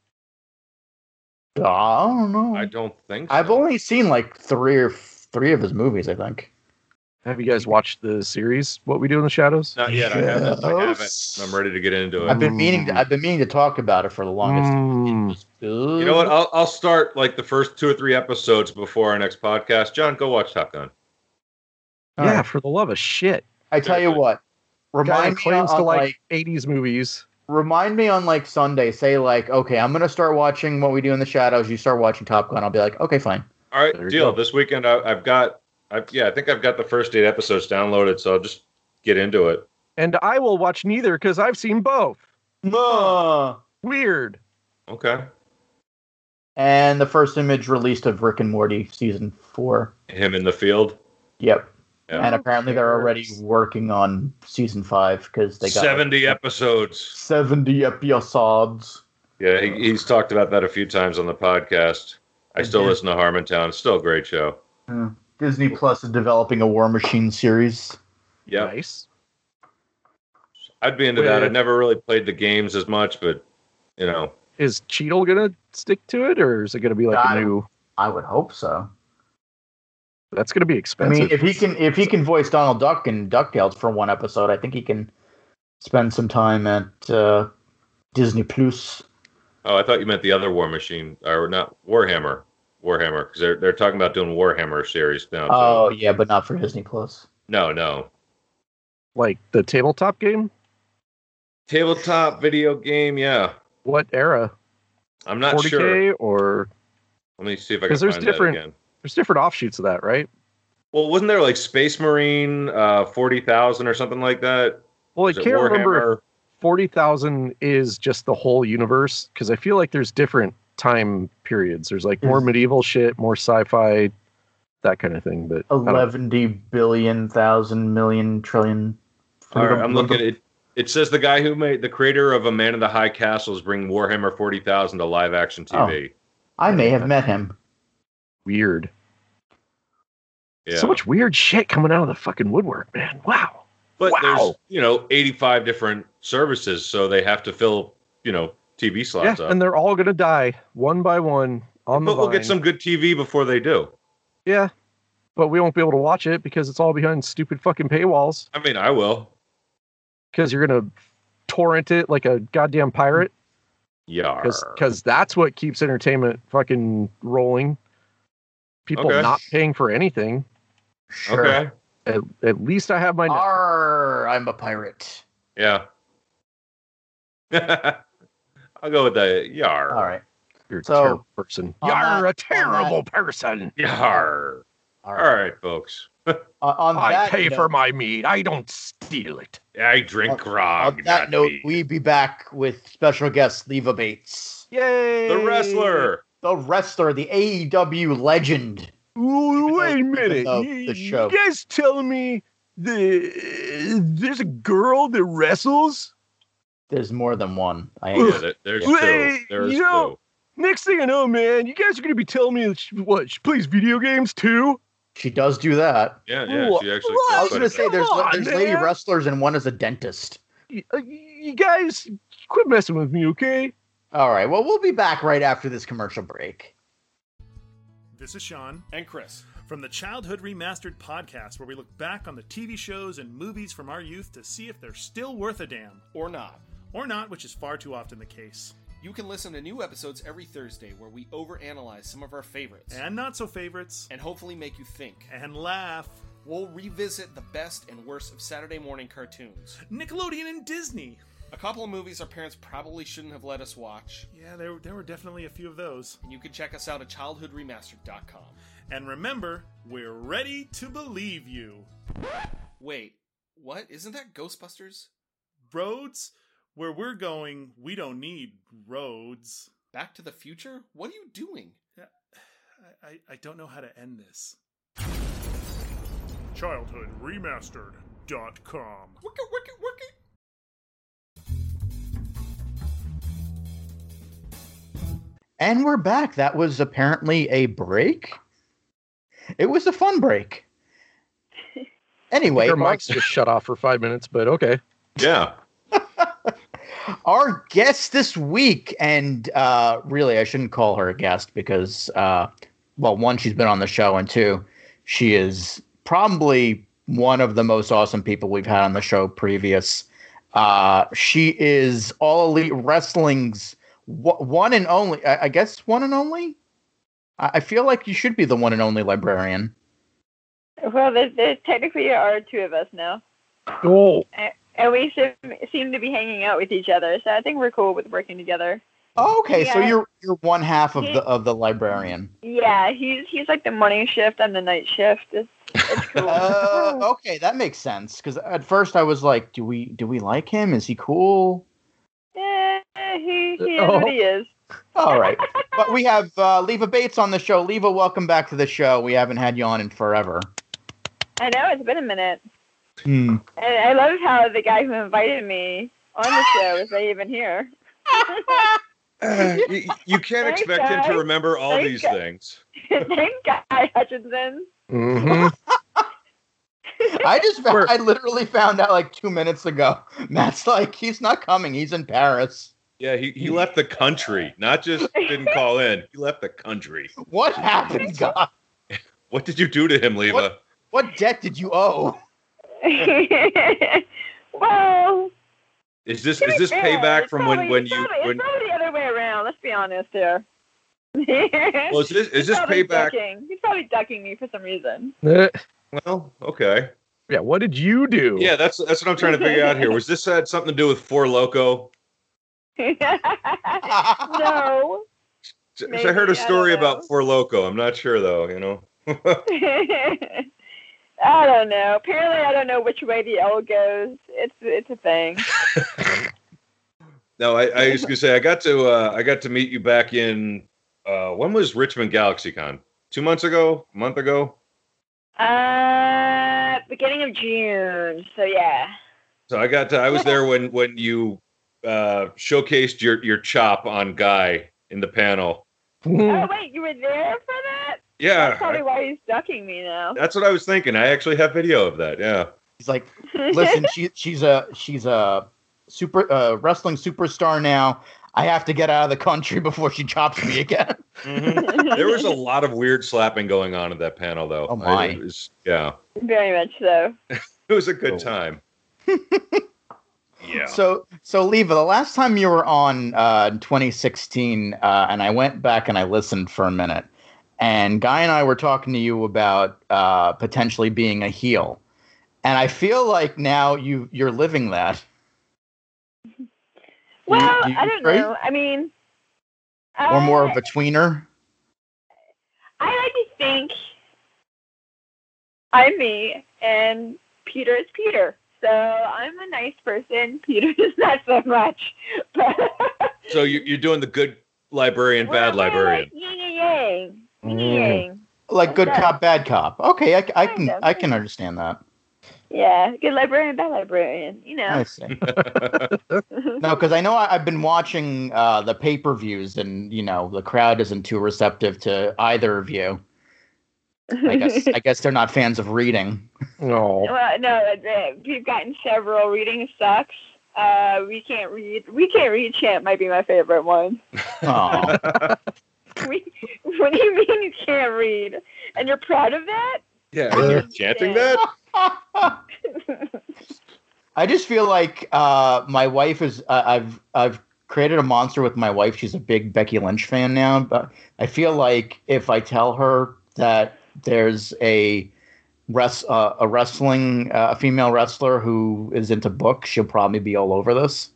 Uh, I don't know. I don't think so. I've only seen like three or f- three of his movies. I think. Have you guys watched the series What We Do in the Shadows? Not yet. I haven't. I haven't. Yes. I'm ready to get into I've it. been meaning. To, I've been meaning to talk about it for the longest. Mm. It was good. You know what? I'll I'll start like the first two or three episodes before our next podcast. John, go watch Top Gun. All Yeah, right. for the love of shit. I tell you Seriously. what. Guy Remind me claims on, to like, like eighties movies. remind me on like Sunday. Say like, okay, I'm gonna start watching What We Do in the Shadows. You start watching Top Gun. I'll be like, okay, fine. All right, There you deal. go. This weekend I, I've got. I've, yeah, I think I've got the first eight episodes downloaded, so I'll just get into it. And I will watch neither because I've seen both. Weird. Okay. And the first image released of Rick and Morty season four. Him in the field. Yep. Yeah. And apparently they're already working on season five because they got seventy like, episodes. seventy episodes. Yeah, he, he's talked about that a few times on the podcast. I still Mhm. listen to Harmontown. It's still a great show. Yeah. Disney Plus is developing a War Machine series. Yeah. Nice. I'd be into With- that. I never really played the games as much, but you know, Is Cheadle gonna stick to it, or is it gonna be like God. a new? I would hope so. That's gonna be I expensive. mean, if he can if he can voice Donald Duck in DuckTales for one episode, I think he can spend some time at uh, Disney Plus. oh, I thought you meant the other War Machine, or not Warhammer, Warhammer, because they're they're talking about doing Warhammer series now. Too. Oh yeah, but not for Disney Plus. No, no, like the tabletop game. tabletop video game. Yeah, What era? I'm not forty K sure. or Let me see if I can 'Cause there's find different- that again. there's different offshoots of that, right? Well, wasn't there like Space Marine uh, forty thousand or something like that? Well, I Is it can't remember Warhammer? if forty thousand is just the whole universe, because I feel like there's different time periods. There's like more Yes. medieval shit, more sci-fi, that kind of thing. But I don't know. Eleven billion, thousand, million, trillion. All right, I'm looking at it. It says the guy who made the creator of A Man in the High Castle is bringing Warhammer forty thousand to live action T V. I may have met him. Weird. Yeah. So much weird shit coming out of the fucking woodwork, man. Wow. But Wow. there's, you know, eighty-five different services, so they have to fill, you know, T V Yeah, slots up. and they're all gonna die one by one on the But we'll get vine. some good T V before they do. Yeah, but we won't be able to watch it because it's all behind stupid fucking paywalls. I mean, I will. Because you're gonna torrent it like a goddamn pirate. Yar. Because that's what keeps entertainment fucking rolling. People Okay. not paying for anything. Sure. Okay. At, at least I have my. Arr, I'm a pirate. Yeah. I'll go with the yar. All right. You're a So, terrible person. on You're that- a on terrible person. Yar. All All right. right, folks. Uh, on I that pay note, for my meat. I don't steal it. I drink grog. On that not note, beer. we be back with special guest Leva Bates, Yay! The wrestler. the wrestler, the A E W legend. Ooh, wait a Even minute. though You, the show- you guys telling me the there's a girl that wrestles? There's more than one. I Yeah, there- there's two. Wait, There's you know- two. Next thing I know, man, you guys are gonna be telling me that she, what she plays video games too? She does do that. Yeah, yeah. She actually. What? I was quite gonna a say bit. there's Come on, there's lady man. wrestlers and one is a dentist. You, uh, you guys, quit messing with me, okay? All right. Well, we'll be back right after this commercial break. This is Sean And Chris. from the Childhood Remastered podcast, where we look back on the T V shows and movies from our youth to see if they're still worth a damn. Or not. Or not, which is far too often the case. You can listen to new episodes every Thursday where we overanalyze some of our favorites And not so favorites. and hopefully make you think. And laugh. We'll revisit the best and worst of Saturday morning cartoons. Nickelodeon and Disney. A couple of movies our parents probably shouldn't have let us watch. Yeah, there, there were definitely a few of those. And you can check us out at childhood remastered dot com. And remember, we're ready to believe you. Wait, what? Isn't that Ghostbusters? Roads? Where we're going, we don't need roads. Back to the Future? What are you doing? I, I, I don't know how to end this. childhood remastered dot com. Work it, work it, work it. And we're back. That was apparently a break. It was a fun break. Anyway, Your our, mic's just shut off for five minutes, but okay. Yeah. our guest this week, and uh, really, I shouldn't call her a guest because, uh, well, one, she's been on the show, and two, she is probably one of the most awesome people we've had on the show previous. Uh, she is All Elite Wrestling's w- one and only, I, I guess one and only? I, I feel like you should be the one and only librarian. Well, there, there technically are two of us now, Oh, and we seem, seem to be hanging out with each other. So I think we're cool with working together. Oh, okay, so Yeah. you're you're one half of He- the of the librarian. Yeah, he's he's like the morning shift. I'm the night shift. It's it's cool. Uh, okay, that makes sense. Because at first I was like, do we do we like him? Is he cool? Eh, he he is Oh. what he is. All right, but we have uh, Leva Bates on the show. Leva, welcome back to the show. We haven't had you on in forever. I know it's been a minute, Hmm. and I love how the guy who invited me on the show is not even here. you, you can't Thanks, expect him to guys. remember all Thanks, these guys. things. Thank Guy Hutchinson. mhm. I just found, I literally found out like two minutes ago. Matt's like, he's not coming. He's in Paris. Yeah, he, he left the country. Not just didn't call in. He left the country. What happened, God? What did you do to him, Leva? What, what debt did you owe? Well, Is this is this payback it's from probably, when when it's you probably, when? It's probably the other way around. Let's be honest here. Well, is this is He's this probably payback? Ducking. He's probably ducking me for some reason. Eh, Well, okay. yeah, what did you do? Yeah, that's that's what I'm trying to figure out here. Was this had something to do with Four Loko? No. So I Maybe, heard a I don't story know. about Four Loko. I'm not sure though. You know. I don't know. Apparently, I don't know which way the L goes. It's it's a thing. No, I, I was gonna say I got to uh, I got to meet you back in uh, when was Richmond GalaxyCon? Two months ago? A month ago? Uh, beginning of June. So yeah. So I got to I was there when when you uh, showcased your your chop on Guy in the panel. Oh wait, you were there for that? Yeah, That's probably why he's ducking me now. that's what I was thinking. I actually have video of that. Yeah. He's like, listen, she she's a she's a super uh, wrestling superstar now. I have to get out of the country before she chops me again. Mhm. There was a lot of weird slapping going on at that panel, though. Oh, my. I, it was, yeah, Very much so. it was a good Oh. time. Yeah. So, so Leva, the last time you were on uh, in twenty sixteen, uh, and I went back and I listened for a minute, and Guy and I were talking to you about uh, potentially being a heel, and I feel like now you you're living that. Well, do you I don't agree? know. I mean, Or more uh, of a tweener. I like to think I'm me and Peter is Peter. So I'm a nice person. Peter is not so much. But So you, you're doing the good librarian, bad We're- we're librarian. Like yin and yang. Yin and Mm. yang. Like good Okay. cop, bad cop. Okay, I, I can Kind of. I can understand that. Yeah, good librarian, bad librarian. You I know. see. No, because I know I, I've been watching uh, the pay per views, and you know the crowd isn't too receptive to either of you. I guess I guess they're not fans of reading. No. Well, no, uh, we've gotten several. Reading sucks. Uh, we can't read. We can't read. Chant might be my favorite one. Oh, We, what do you mean you can't read? And you're proud of that? Yeah, and you're chanting that? I just feel like uh, my wife is. Uh, I've I've created a monster with my wife. She's a big Becky Lynch fan now, but I feel like if I tell her that there's a res- uh, a wrestling uh, a female wrestler who is into books, she'll probably be all over this.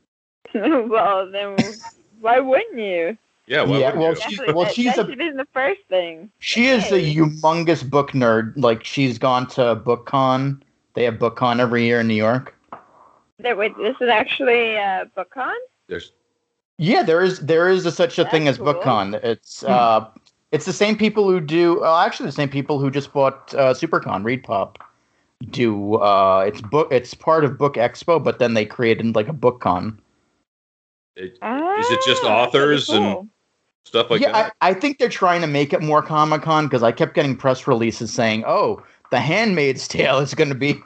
Well, then why wouldn't you? Yeah, why Yeah, wouldn't well, you? she- Definitely, well, that, she's that a- should have been the first thing. She is a Hey. humongous book nerd. Like she's gone to BookCon. They have BookCon every year in New York. That, wait, this is actually uh, BookCon? There's Yeah, there is there is a, such a That's thing as cool. BookCon. It's uh, it's the same people who do. Well, actually, the same people who just bought uh, SuperCon. Read Pop do. Uh, it's book. It's part of Book Expo, but then they created like a BookCon. it, Ah, Is it just that's pretty authors and- cool. stuff like yeah, that. I, I think they're trying to make it more Comic Con because I kept getting press releases saying, "Oh, The Handmaid's Tale is going to be."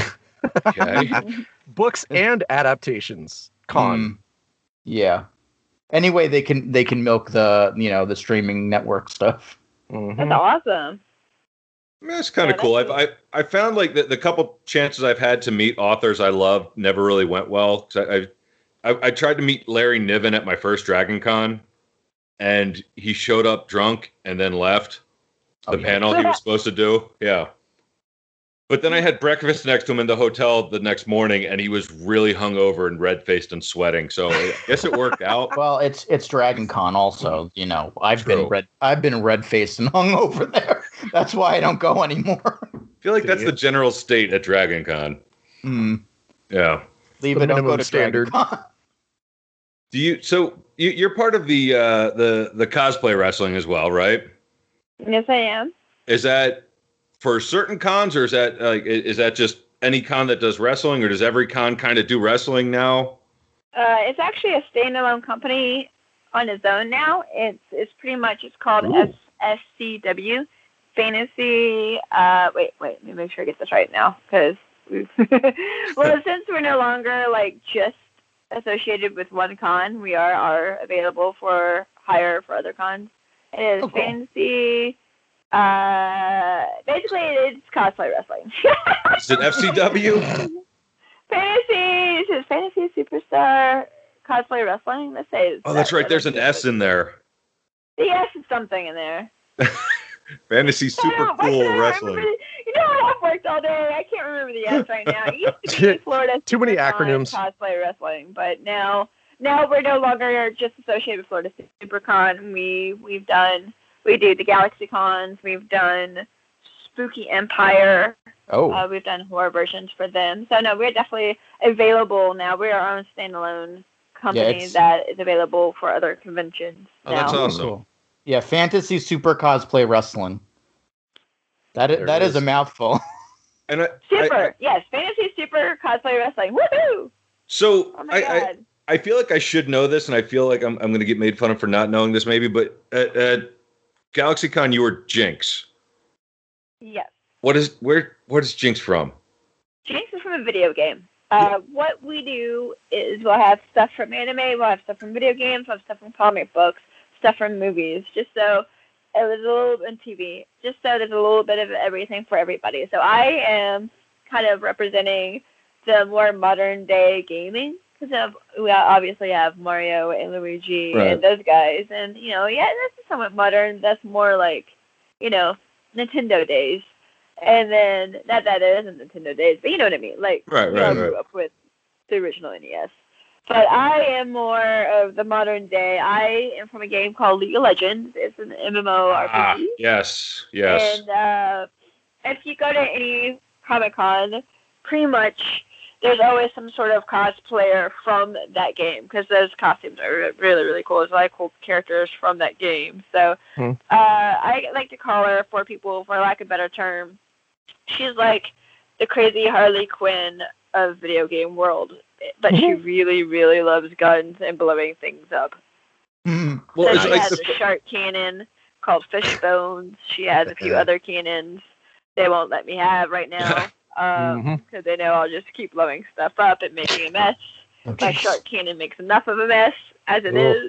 Okay. Books and adaptations. Con. Mm, yeah. Anyway, they can they can milk the you know the streaming network stuff. Mhm. That's awesome. That's kind of Yeah, cool. that's I've, I I found like the, the couple chances I've had to meet authors I love never really went well. 'Cause I, I, I I tried to meet Larry Niven at my first Dragon Con, and he showed up drunk and then left the Oh, yeah. panel he was supposed to do. Yeah. But then I had breakfast next to him in the hotel the next morning, and he was really hungover and red faced and sweating. So I guess it worked out. Well, it's it's Dragon Con also. You know, I've True. been red I've been red faced and hung over there. That's why I don't go anymore. I feel like that's the general state at Dragon Con. Hmm. Yeah. Leave The it. Don't go minimum to standard. Dragon Con. Do you? So you, you're part of the uh, the the cosplay wrestling as well, right? Yes, I am. Is that for certain cons, or is that like i- is that just any con that does wrestling, or does every con kind of do wrestling now? Uh, it's actually a standalone company on its own now. It's it's pretty much it's called Ooh. S S C W, fantasy. Uh, wait, wait, let me make sure I get this right now, because well, since we're no longer like just associated with one con, we are are available for hire for other cons. It is Oh, cool. fantasy. Uh, basically, it's cosplay wrestling. Is it F C W? Fantasy. It says fantasy superstar cosplay wrestling. Let's say. Oh, that's right. There's an S in there. The S is something in there. Fantasy super I don't- why cool can't I wrestling. remember the- You know, I've worked all day. I can't remember the S right now. It used to be Florida. Too many Supercon acronyms. Cosplay wrestling, but now, now we're no longer just associated with Florida SuperCon. We we've done we do the Galaxy Cons. We've done Spooky Empire. Oh, Uh, we've done horror versions for them. So no, we're definitely available now. We're our own standalone company it's- that is available for other conventions. Oh, that's now. awesome. cool. Yeah, fantasy super cosplay wrestling. That is, There that it is a is. mouthful. And I, Super, I- yes, fantasy super cosplay wrestling. Woohoo! so Oh my I, god. I, I feel like I should know this, and I feel like I'm, I'm going to get made fun of for not knowing this, maybe. But at, at GalaxyCon, you were Jinx. Yes. What is where? What is Jinx from? Jinx is from a video game. Uh, what we do is we'll have stuff from anime, we'll have stuff from video games, we'll have stuff from comic books, stuff from movies, just so it was a little in T V, just so there's a little bit of everything for everybody. So I am kind of representing the more modern day gaming, because we obviously have Mario and Luigi Right. and those guys, and you know, yeah, that's somewhat modern. That's more like, you know, Nintendo days. And then, not that it isn't Nintendo days, but you know what I mean. Like, Right, we all right, grew right. up with the original N E S. But I am more of the modern day. I am from a game called League of Legends. It's an MMORPG. Ah, yes, yes. And uh, if you go to any Comic Con, pretty much there's always some sort of cosplayer from that game, because those costumes are really, really cool. There's a lot of cool characters from that game. So Hmm. uh, I like to call her, for people, for lack of a better term, she's like the crazy Harley Quinn of video game world. But she really, really loves guns and blowing things up. Mm. Well, So it's she like has the, a shark cannon called Fishbones. She has a few other cannons they won't let me have right now, because Mhm. they know I'll just keep blowing stuff up and making a mess. My Okay. shark cannon makes enough of a mess as it Ugh.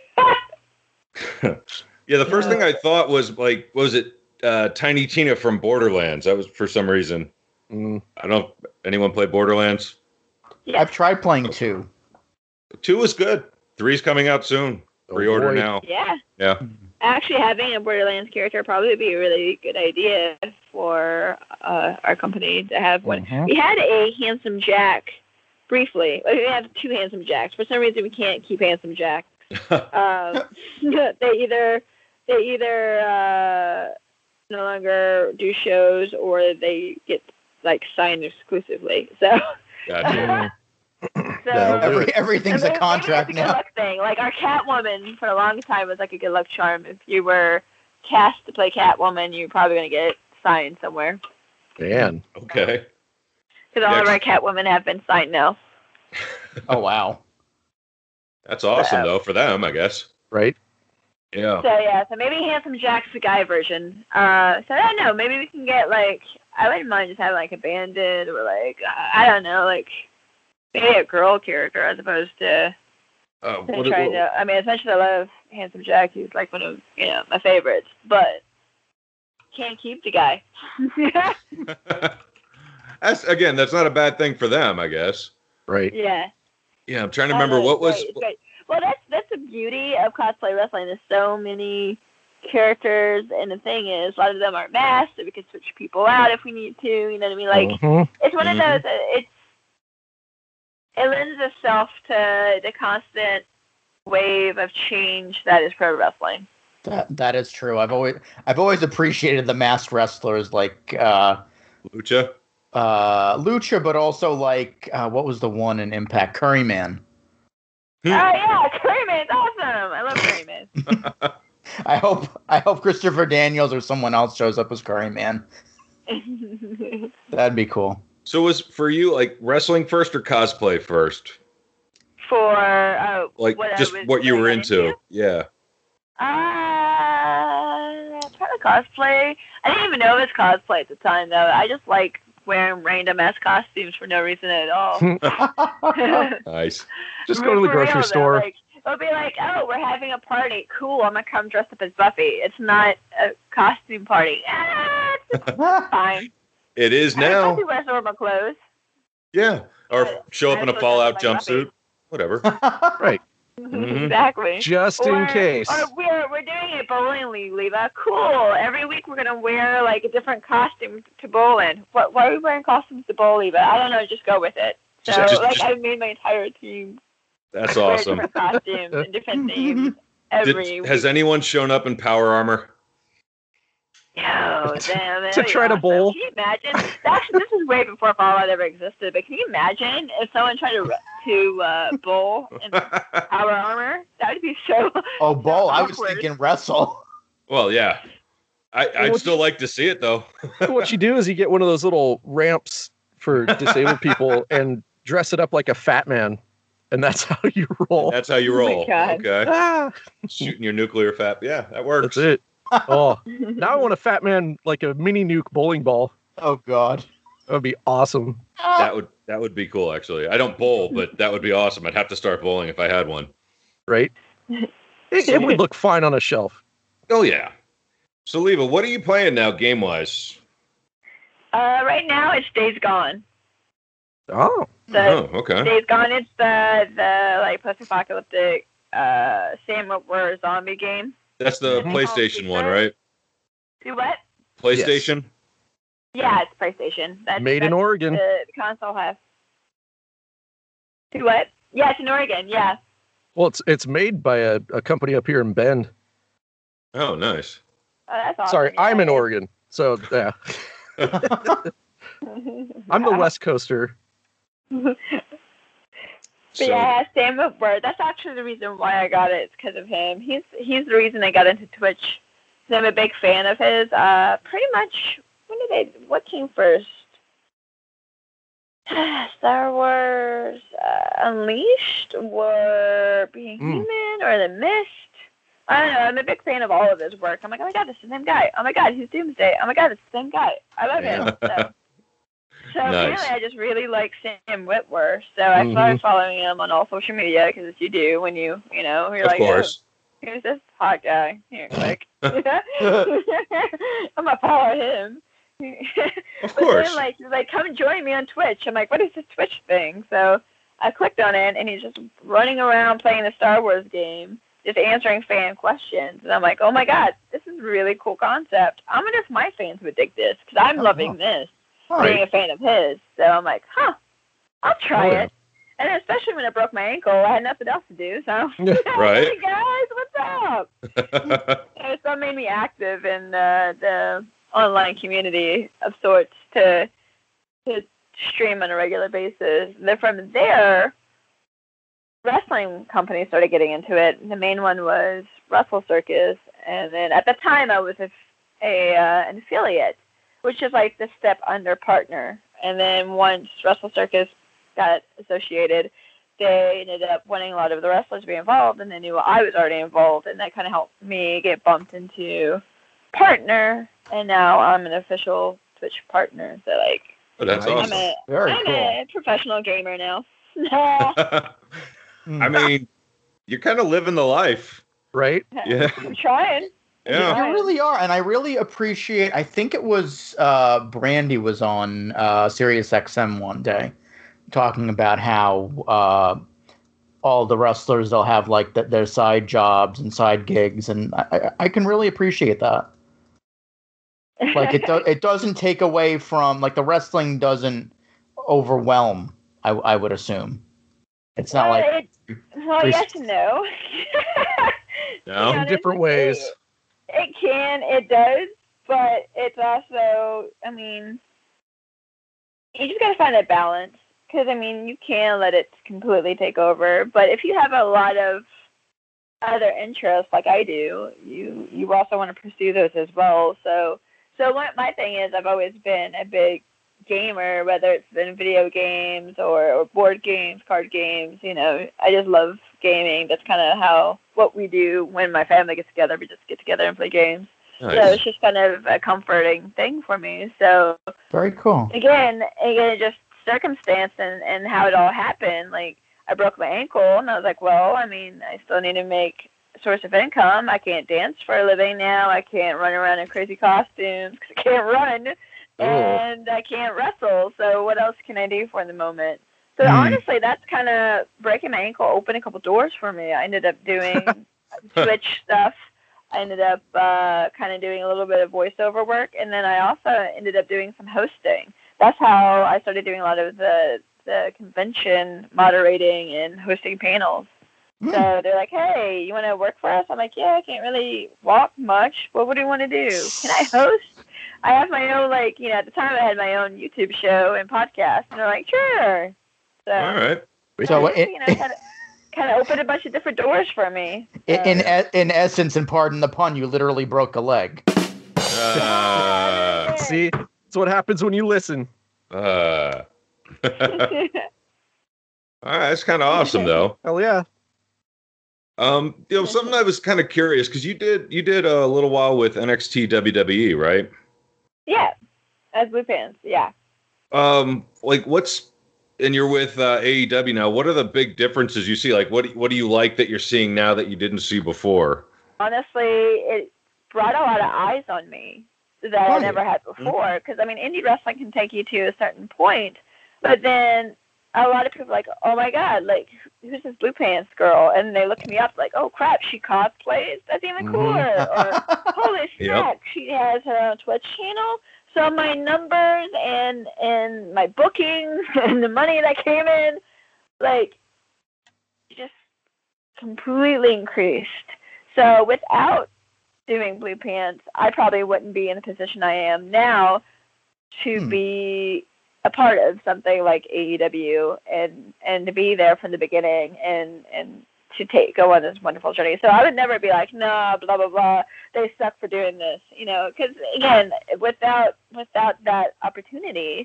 is. yeah. The first thing I thought was like, what was it uh, Tiny Tina from Borderlands? That was for some reason. Mm. I don't know. If anyone play Borderlands? Yeah. I've tried playing two. Two was good. Three's coming out soon. Oh, Pre-order boy. now. Yeah. Yeah. Actually, having a Borderlands character probably would be a really good idea for uh, our company to have one. Mhm. We had a Handsome Jack briefly. Well, we have two Handsome Jacks. For some reason, we can't keep Handsome Jack. um, they either they either uh, no longer do shows, or they get like signed exclusively. So, Gotcha. so That'll do Every, it. everything's maybe- a contract maybe it's a good now. luck thing. Like our Catwoman for a long time was like a good luck charm. If you were cast to play Catwoman, you're probably gonna get signed somewhere. Man. Okay. Because all Yeah, of our Catwomen have been signed now. Oh wow. That's awesome So- though for them, I guess. Right? Yeah. So yeah, so maybe Handsome Jack's the guy version. Uh, so I don't know. Maybe we can get like, I wouldn't mind just having like a bandit, or like I don't know, like maybe a girl character as opposed to, Uh, to what, trying what, to. I mean, as much as I love Handsome Jack, he's like one of you know my favorites, but can't keep the guy. that's again, that's not a bad thing for them, I guess. Right. yeah. Yeah, I'm trying to I remember know, what it's was. great, it's great. Well, that's that's the beauty of cosplay wrestling. There's so many characters, and the thing is, a lot of them are masked, so we can switch people out if we need to. You know what I mean? Like Mhm. it's one Mhm. of those. uh, It's it lends itself to the constant wave of change that is pro wrestling. That that is true. I've always I've always appreciated the masked wrestlers like uh Lucha. uh Lucha, but also like uh, what was the one in Impact? Curryman. Oh yeah, Curryman's awesome. I love Curryman. I hope I hope Christopher Daniels or someone else shows up as Curryman. That'd be cool. So was for you like wrestling first or cosplay first? For uh, Like what I just was- what you I were got into? Yeah. Uh, probably cosplay. I didn't even know it was cosplay at the time, though. I just like wearing random ass costumes for no reason at all. Nice. Just go to the For grocery real, though, store. Like, it'll be like, oh, we're having a party. Cool, I'm gonna come dressed up as Buffy. It's not a costume party. Ah, it's fine. It is I mean, now. Buffy wears normal clothes. Yeah. Or But show up I in a still Fallout dress up like jumpsuit. Whatever. Right. Mhm. Exactly. Just Or- in case. Or we're we're doing a bowling league, Leva. Cool. Every week we're gonna wear like a different costume to bowl in. What? Why are we wearing costumes to bowl, Leva? I don't know. Just go with it. So Just- just- like just- I made my entire team That's wear awesome. different costumes and different themes every Did, week. has anyone shown up in power armor? No, damn it. To try to bowl? Can you imagine? Actually, this is way before Fallout ever existed. But can you imagine if someone tried to to uh, bowl in power armor? That would be so. Oh, bowl. I was Awkward. thinking wrestle. Well, yeah. I, I'd Well, still like to see it, though. What you do is you get one of those little ramps for disabled people and dress it up like a fat man. And that's how you roll. That's how you Oh my roll. God. Okay. Ah, Shooting your nuclear fat. Yeah, that works. that's it. Oh, now I want a fat man like a mini nuke bowling ball. Oh, God. That would be awesome. That would that would be cool, actually. I don't bowl, but that would be awesome. I'd have to start bowling if I had one. Right? It, it would look fine on a shelf. Oh, yeah. So, Leva, what are you playing now, game-wise? Uh, right now it's Days Gone. Oh, The Oh, okay. Days Gone. It's the the like post-apocalyptic uh Sam Witwer zombie game. That's the Mhm. PlayStation one, right? Do what? PlayStation? Yeah, it's PlayStation. That's, made in that's Oregon. The, the console has. Do what? Yeah, it's in Oregon. Yeah. Well, it's it's made by a, a company up here in Bend. Oh, nice. Oh, that's awesome. Sorry, yeah. I'm in Oregon. So, yeah. I'm the West Coaster. But So, yeah, Sam Witwer. That's actually the reason why I got it. It's because of him. He's he's the reason I got into Twitch. 'Cause I'm a big fan of his. Uh, pretty much. When did they? What came first? Star Wars uh, Unleashed, or Being Mm. Human, or The Mist. I don't know. I'm a big fan of all of his work. I'm like, oh my god, this is the same guy. Oh my god, he's Doomsday. Oh my god, it's the same guy. I love him. So, so Nice. apparently, I just really like Sam Witwer. So I Mhm. started following him on all social media because you do when you, you know, you're of like, course. oh, who's this hot guy? Here, click. I'm gonna follow him. Of But course. then, like, he's like, come join me on Twitch. I'm like, what is this Twitch thing? So I clicked on it, and he's just running around playing the Star Wars game, just answering fan questions. And I'm like, oh my god, this is a really cool concept. I wonder if my fans would dig this, because I'm Oh, loving wow. this, All being right. a fan of his. So I'm like, huh, I'll try Oh, yeah. it. And especially when I broke my ankle, I had nothing else to do. So, Right. hey guys, what's up? So that made me active in uh, the online community of sorts to to stream on a regular basis. Then from there, wrestling companies started getting into it. The main one was Wrestle Circus, and then at the time I was a, a uh, an affiliate, which is like the step under partner. And then once Wrestle Circus got associated, they ended up wanting a lot of the wrestlers to be involved, and they knew I was already involved, and that kind of helped me get bumped into partner, and now I'm an official Twitch partner. So like, Oh, that's Nice. I'm awesome. a Very I'm cool. a professional gamer now. Hmm. I mean, you're kind of living the life. Right? Yeah. I'm trying. Yeah. You really are, and I really appreciate. I think it was uh, Brandy was on uh, Sirius X M one day, talking about how uh, all the wrestlers they'll have like th- their side jobs and side gigs, and I, I- I can really appreciate that. Like it, do- it doesn't take away from like the wrestling doesn't overwhelm. I, I would assume it's not well, like it, well, Priest- yes and no. No? Yeah, In different ways. It can, it does, but it's also, I mean, you just gotta find that balance. Because, I mean, you can let it completely take over, but if you have a lot of other interests, like I do, you you also want to pursue those as well. So, so what my thing is, I've always been a big gamer, whether it's been video games or, or board games, card games. You know, I just love gaming. That's kind of how what we do when my family gets together. We just get together and play games. Nice. So it's just kind of a comforting thing for me. So Very cool. again, again, just circumstance and, and how it all happened. Like, I broke my ankle, and I was like, well, I mean, I still need to make a source of income. I can't dance for a living now. I can't run around in crazy costumes because I can't run, and I can't wrestle. So what else can I do for the moment? So Mm. honestly, that's kind of breaking my ankle opened a couple doors for me. I ended up doing Twitch stuff. I ended up uh, kind of doing a little bit of voiceover work, and then I also ended up doing some hosting. That's how I started doing a lot of the the convention moderating and hosting panels. Mm. So they're like, hey, you want to work for us? I'm like, yeah, I can't really walk much. What would you want to do? Can I host? I have my own, like, you know, at the time I had my own YouTube show and podcast, and they're like, sure. So, All right. So I, it- you know, kind of, kind of opened a bunch of different doors for me. In in, So- e- in essence, and pardon the pun, you literally broke a leg. Uh, See, that's what happens when you listen. uh. All right, that's kind of awesome, though. Hell yeah. Um, you know, something I was kind of curious because you did you did a little while with N X T W W E, right? Yeah, as Blue Pants, yeah. Um, like what's and you're with uh, A E W now. What are the big differences you see? Like, what what do you like that you're seeing now that you didn't see before? Honestly, it brought a lot of eyes on me that I Right. never had before. Because, I mean, indie wrestling can take you to a certain point, but then a lot of people are like, oh my God, like, who's this Blue Pants girl? And they look me up like, oh crap, she cosplays? That's even Mhm. cooler. Or, holy Yep. snack, she has her own Twitch channel. So my numbers and and my bookings and the money that came in, like, just completely increased. So without doing Blue Pants, I probably wouldn't be in the position I am now to Hmm. be a part of something like A E W and and to be there from the beginning and and to take go on this wonderful journey. So I would never be like, nah, blah blah blah. They suck for doing this, you know. Because again, without without that opportunity,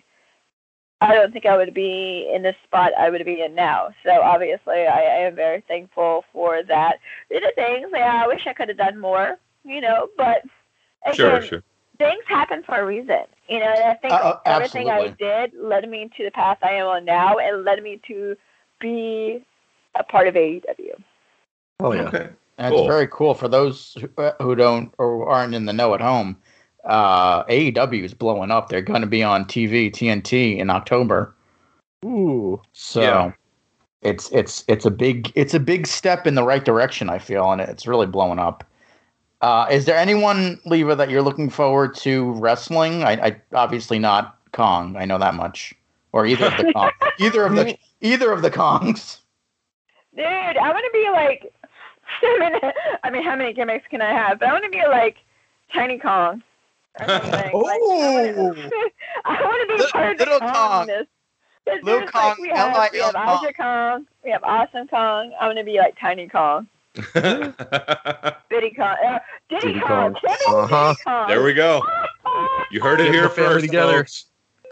I don't think I would be in the spot I would be in now. So obviously, I, I am very thankful for that. The other things, yeah, I wish I could have done more, you know. But again, Sure, sure. things happen for a reason, you know. And I think Uh, everything I absolutely. did led me to the path I am on now, and led me to be a part of A E W. Oh yeah. Okay. And Cool. it's very cool for those who, uh, who don't or aren't in the know at home. Uh, A E W is blowing up. They're going to be on T V, T N T in October. Ooh. So Yeah. it's it's it's a big it's a big step in the right direction. I feel, and it's really blowing up. Uh, is there anyone, Leva, that you're looking forward to wrestling? I, I obviously not Kong. I know that much, or either of the Kong, either of the either of the Kongs. Dude, I want to be like, I mean, I mean, how many gimmicks can I have? But I want to be like Tiny Kong. Or something. Like, Oh. I want to be Li- part of the Little Kong. Kongness. 'Cause Little there's, Kong, like, we have, we have L I L Aja Kong, we have Awesome Kong. I want to be like Tiny Kong, Diddy Kong, uh, Diddy, Diddy Kong, Kong. Timmy Uh-huh. Diddy Kong. There we go. You heard it Get here the family first, together. folks.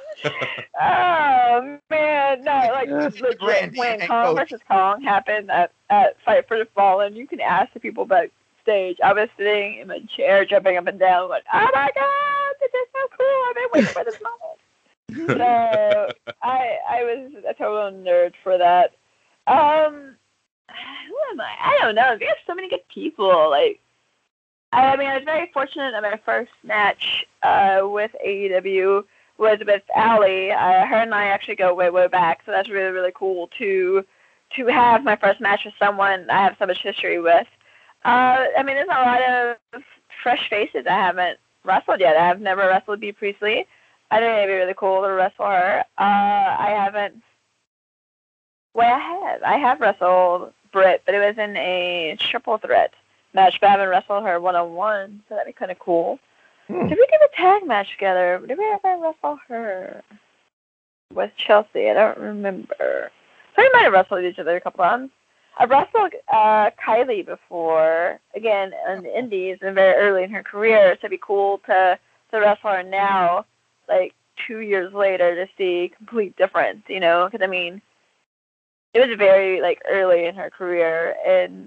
Oh man, no, like Yeah. legit, Randy when and Kong Coach. versus Kong happened at, at Fight for the Fallen, you can ask the people backstage. I was sitting in my chair, jumping up and down, like, "Oh my god, this is so cool! I've been waiting for this moment." So I I was a total nerd for that. Um, who am I? I don't know. We have so many good people. Like, I, I mean, I was very fortunate that my first match uh, with A E W was with Allie. Uh, her and I actually go way, way back, so that's really, really cool to to have my first match with someone I have so much history with. Uh, I mean, there's a lot of fresh faces I haven't wrestled yet. I have never wrestled Bea Priestley. I think it'd be really cool to wrestle her. Uh, I haven't. Well, I have. I have wrestled Britt, but it was in a triple threat match, but I haven't wrestled her one on one, so that'd be kind of cool. Hmm. Did we do a tag match together? Did we ever wrestle her with Chelsea? I don't remember. So we might have wrestled each other a couple times. I've wrestled uh, Kylie before, again, in the indies and very early in her career, so it'd be cool to, to wrestle her now, like two years later, to see complete difference, you know? Because, I mean, it was very, like, early in her career, and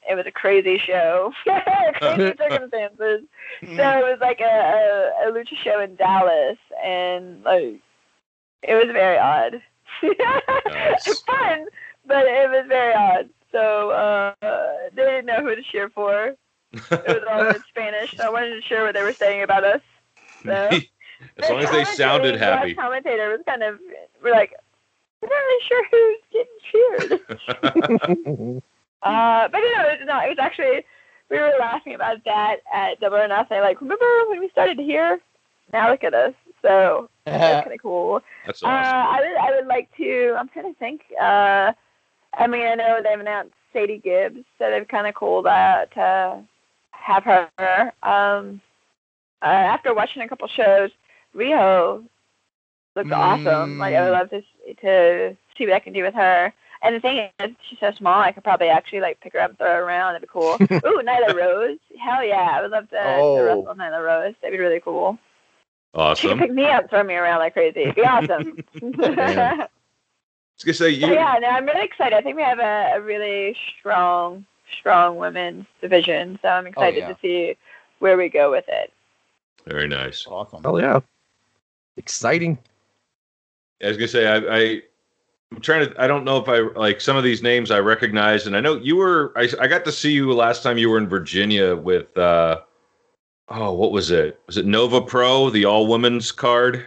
it was a crazy show, crazy circumstances. So it was like a, a, a lucha show in Dallas, and like it was very odd. Nice. Fun, but it was very odd. So uh, they didn't know who to cheer for. It was all in Spanish, so I wanted to share what they were saying about us. So As long as they sounded happy. The commentator was kind of, we're like, we're not really sure who's getting cheered. uh, but you know, it was, no, it was actually, we were laughing about that at Double or Nothing. Like, remember when we started here? Now look at us. So that's kind of cool. That's Uh, awesome. I would, I would like to. I'm trying to think. Uh, I mean, I know they've announced Sadie Gibbs, so they've kind of cool to, to have her. Um, uh, after watching a couple shows, Riho looked Mm. awesome. Like I would love to to see what I can do with her. And the thing is, she's so small, I could probably actually like pick her up and throw her around. That'd be cool. Ooh, Nyla Rose. Hell yeah, I would love to, Oh. to wrestle Nyla Rose. That'd be really cool. She could Awesome. pick me up, throw me around like crazy. It'd be awesome. I was gonna say So you. yeah, no, I'm really excited. I think we have a, a really strong, strong women's division. So I'm excited yeah. to see where we go with it. Very nice. Awesome. Oh yeah, exciting. I was gonna say I, I I'm trying to I don't know if I like some of these names I recognize, and I know you were I, I got to see you last time you were in Virginia with uh oh what was it was it Nova Pro, the all women's card?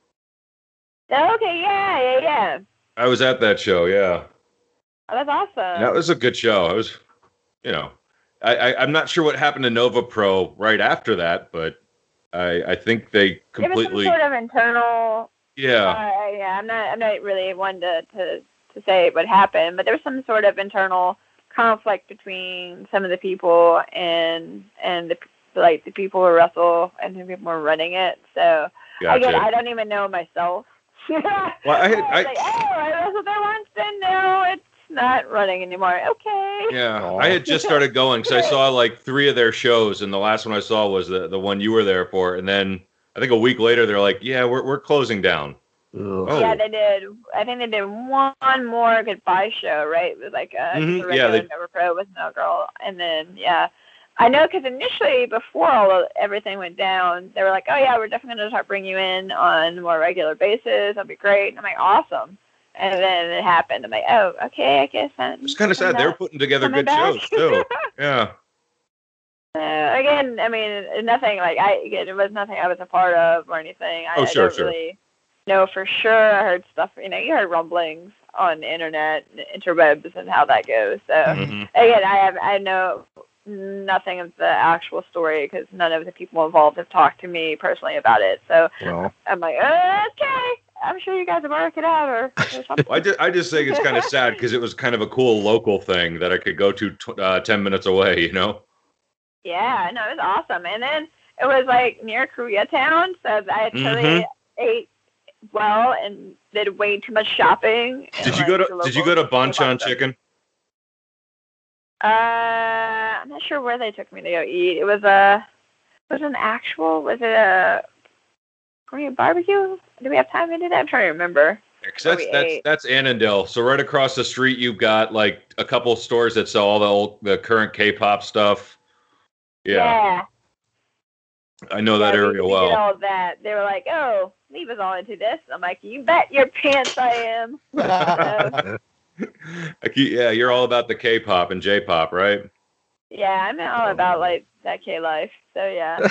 Okay, yeah, yeah, yeah. I was at that show. Yeah, Oh, that's awesome. that was a good show. I was, you know, I, I I'm not sure what happened to Nova Pro right after that, but I I think they completely It was some sort of internal. yeah. Uh, yeah, I'm not. I'm not really one to, to to say what happened, but there was some sort of internal conflict between some of the people and and the like the people who wrestle and the people who are running it. So Gotcha. again, I don't even know myself. Well, I had- I was I- like, oh, I wrestled there once, and now it's not running anymore. Okay. Yeah, Aw. I had just started going because I saw like three of their shows, and the last one I saw was the, the one you were there for. And then I think a week later, they're like, "Yeah, we're we're closing down." Ugh. Oh. Yeah, they did. I think they did one more goodbye show, right? It was like a, Mhm, just a yeah, regular they- Nova Pro with no girl, and then yeah, I know because initially before all of everything went down, they were like, "Oh yeah, we're definitely gonna start bringing you in on a more regular basis. That'll be great." And I'm like, "Awesome." And then it happened. I'm like, "Oh, okay, I guess." I'm, It's kind of sad. I'm They were not putting together coming good back. shows too. Yeah. Uh, again, I mean, nothing like I. Again, it was nothing I was a part of or anything. I, Oh, sure, I don't sure. really know for sure. I heard stuff. You know, you heard rumblings on the internet, interwebs, and how that goes. So Mhm. again, I have I know nothing of the actual story because none of the people involved have talked to me personally about it. So Well, I'm like, uh, okay, I'm sure you guys will work it out or, or something. I just I just think it's kind of sad because it was kind of a cool local thing that I could go to tw- uh, ten minutes away. You know. Yeah, no, it was awesome. And then it was like near Koreatown, so I actually Mhm. ate well and did way too much shopping. in, Did you like, go the to Did you local go to Bonchon Bonchon. Chicken? Uh, I'm not sure where they took me to go eat. It was a was it an actual was it a Korean barbecue? Do we have time to do that? I'm trying to remember. 'Cause that's we that's ate. that's Annandale. So right across the street, you've got like a couple stores that sell all the old, the current K-pop stuff. Yeah, I know that Yeah, we- area we well. did all that. They were like, "Oh, leave us all into this." I'm like, "You bet your pants I am." So, I keep- yeah, you're all about the K-pop and J-pop, right? yeah, I'm all about like that K life. So yeah.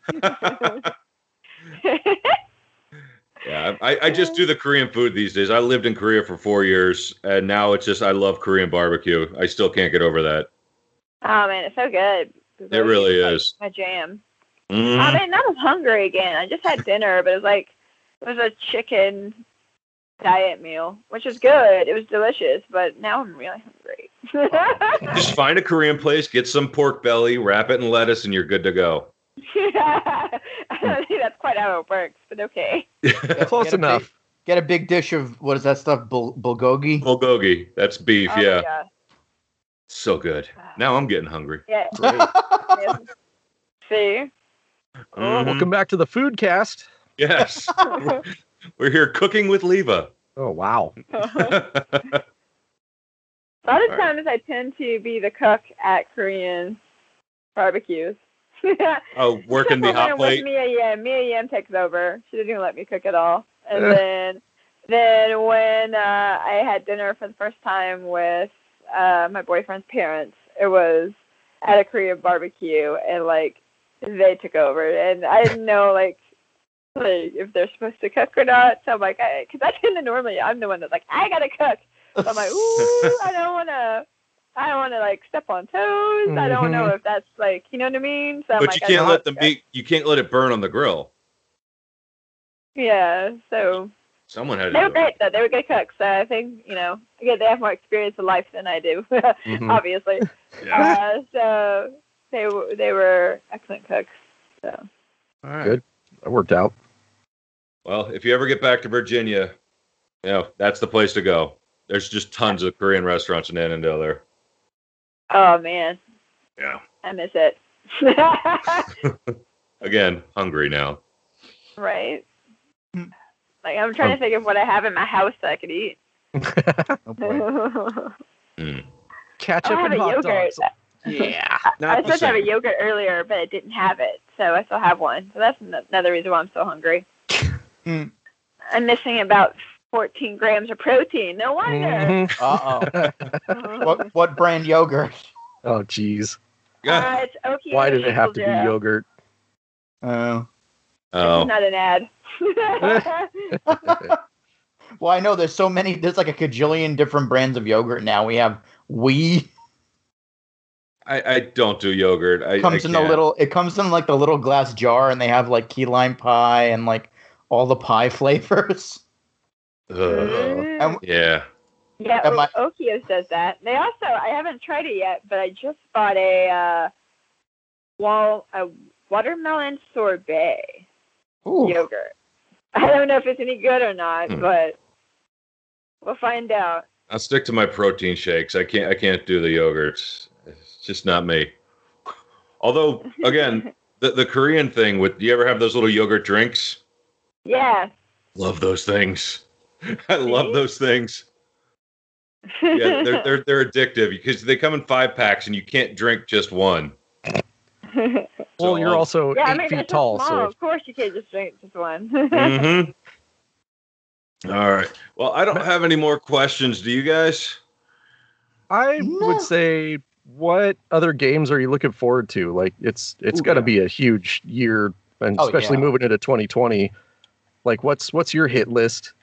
Yeah, I, I just do the Korean food these days. I lived in Korea for four years, and now it's just I love Korean barbecue. I still can't get over that. Oh man, it's so good. It really It's, like, is. my jam. Mhm. I mean, now I'm hungry again. I just had dinner, but it was like it was a chicken diet meal, which is good. It was delicious, but now I'm really hungry. Just find a Korean place, get some pork belly, wrap it in lettuce, and you're good to go. I don't think that's quite how it works, but okay. close Get a enough. big- Get a big dish of what is that stuff? Bul- bulgogi. Bulgogi, that's beef. Oh my yeah, gosh. so good. Now I'm getting hungry. Yeah. Great. Yes. See? Mhm. Welcome back to the Food Cast. Yes, we're here cooking with Leva. Oh wow. A lot of All times I tend to be the cook at Korean barbecues. Oh, working the Except for hot when plate. With Mia Yim. Mia Yim takes over. She doesn't even let me cook at all. And then then when uh, I had dinner for the first time with uh, my boyfriend's parents, it was at a Korean barbecue, and like they took over, and I didn't know like like if they're supposed to cook or not. So I'm like, I, because I tend to normally I'm the one that's like I gotta cook. So I'm like, ooh, I don't wanna. I don't want to like step on toes. Mm-hmm. I don't know if that's like, you know what I mean. So I'm but like, you can't let the cook. meat. You can't let it burn on the grill. Yeah. So someone had to. They do were great it. though. They were good cooks. So I think you know, again, they have more experience in life than I do, mm-hmm. obviously. Yeah. Uh, so they were they were excellent cooks. So. All right. Good. That worked out. Well, if you ever get back to Virginia, you know that's the place to go. There's just tons of Korean restaurants in Annandale there. Oh man. Yeah. I miss it. Again, hungry now. Right. Like I'm trying um, to think of what I have in my house that I could eat. Oh boy. mm. Ketchup and hot yogurt. dogs. Yeah. I was supposed to have a yogurt earlier, but I didn't have it, so I still have one. So that's another reason why I'm so hungry. Mm. I'm missing about fourteen grams of protein. No wonder. Mm-hmm. Uh-oh. what, what brand yogurt? Oh, jeez. Uh, it's Okio Why did it have to be Zero. yogurt? Oh. Oh. It's not an ad. Well, I know there's so many. There's like a kajillion different brands of yogurt now. We have Wee. I, I don't do yogurt. I, comes I in can't. the little. It comes in like the little glass jar, and they have like key lime pie and like all the pie flavors. Mm. And, Yeah, yeah. well, I, Okio's does that. They also, I haven't tried it yet, but I just bought a uh, wall a watermelon sorbet ooh. yogurt. I don't know if it's any good or not, hmm. but we'll find out. I'll stick to my protein shakes. I can't. I can't do the yogurts. It's just not me. Although, again, the the Korean thing with. Do you ever have those little yogurt drinks? Yeah. Love those things. I love those things. Yeah, they're they're they're addictive because they come in five packs and you can't drink just one. Well, so you're also yeah, eight I mean, feet tall, small. so Of course you can't just drink just one. mm-hmm. All right. Well, I don't have any more questions. Do you guys? I no. would say, what other games are you looking forward to? Like, it's it's going to yeah. be a huge year, and oh, especially yeah. moving into twenty twenty. Like, what's what's your hit list?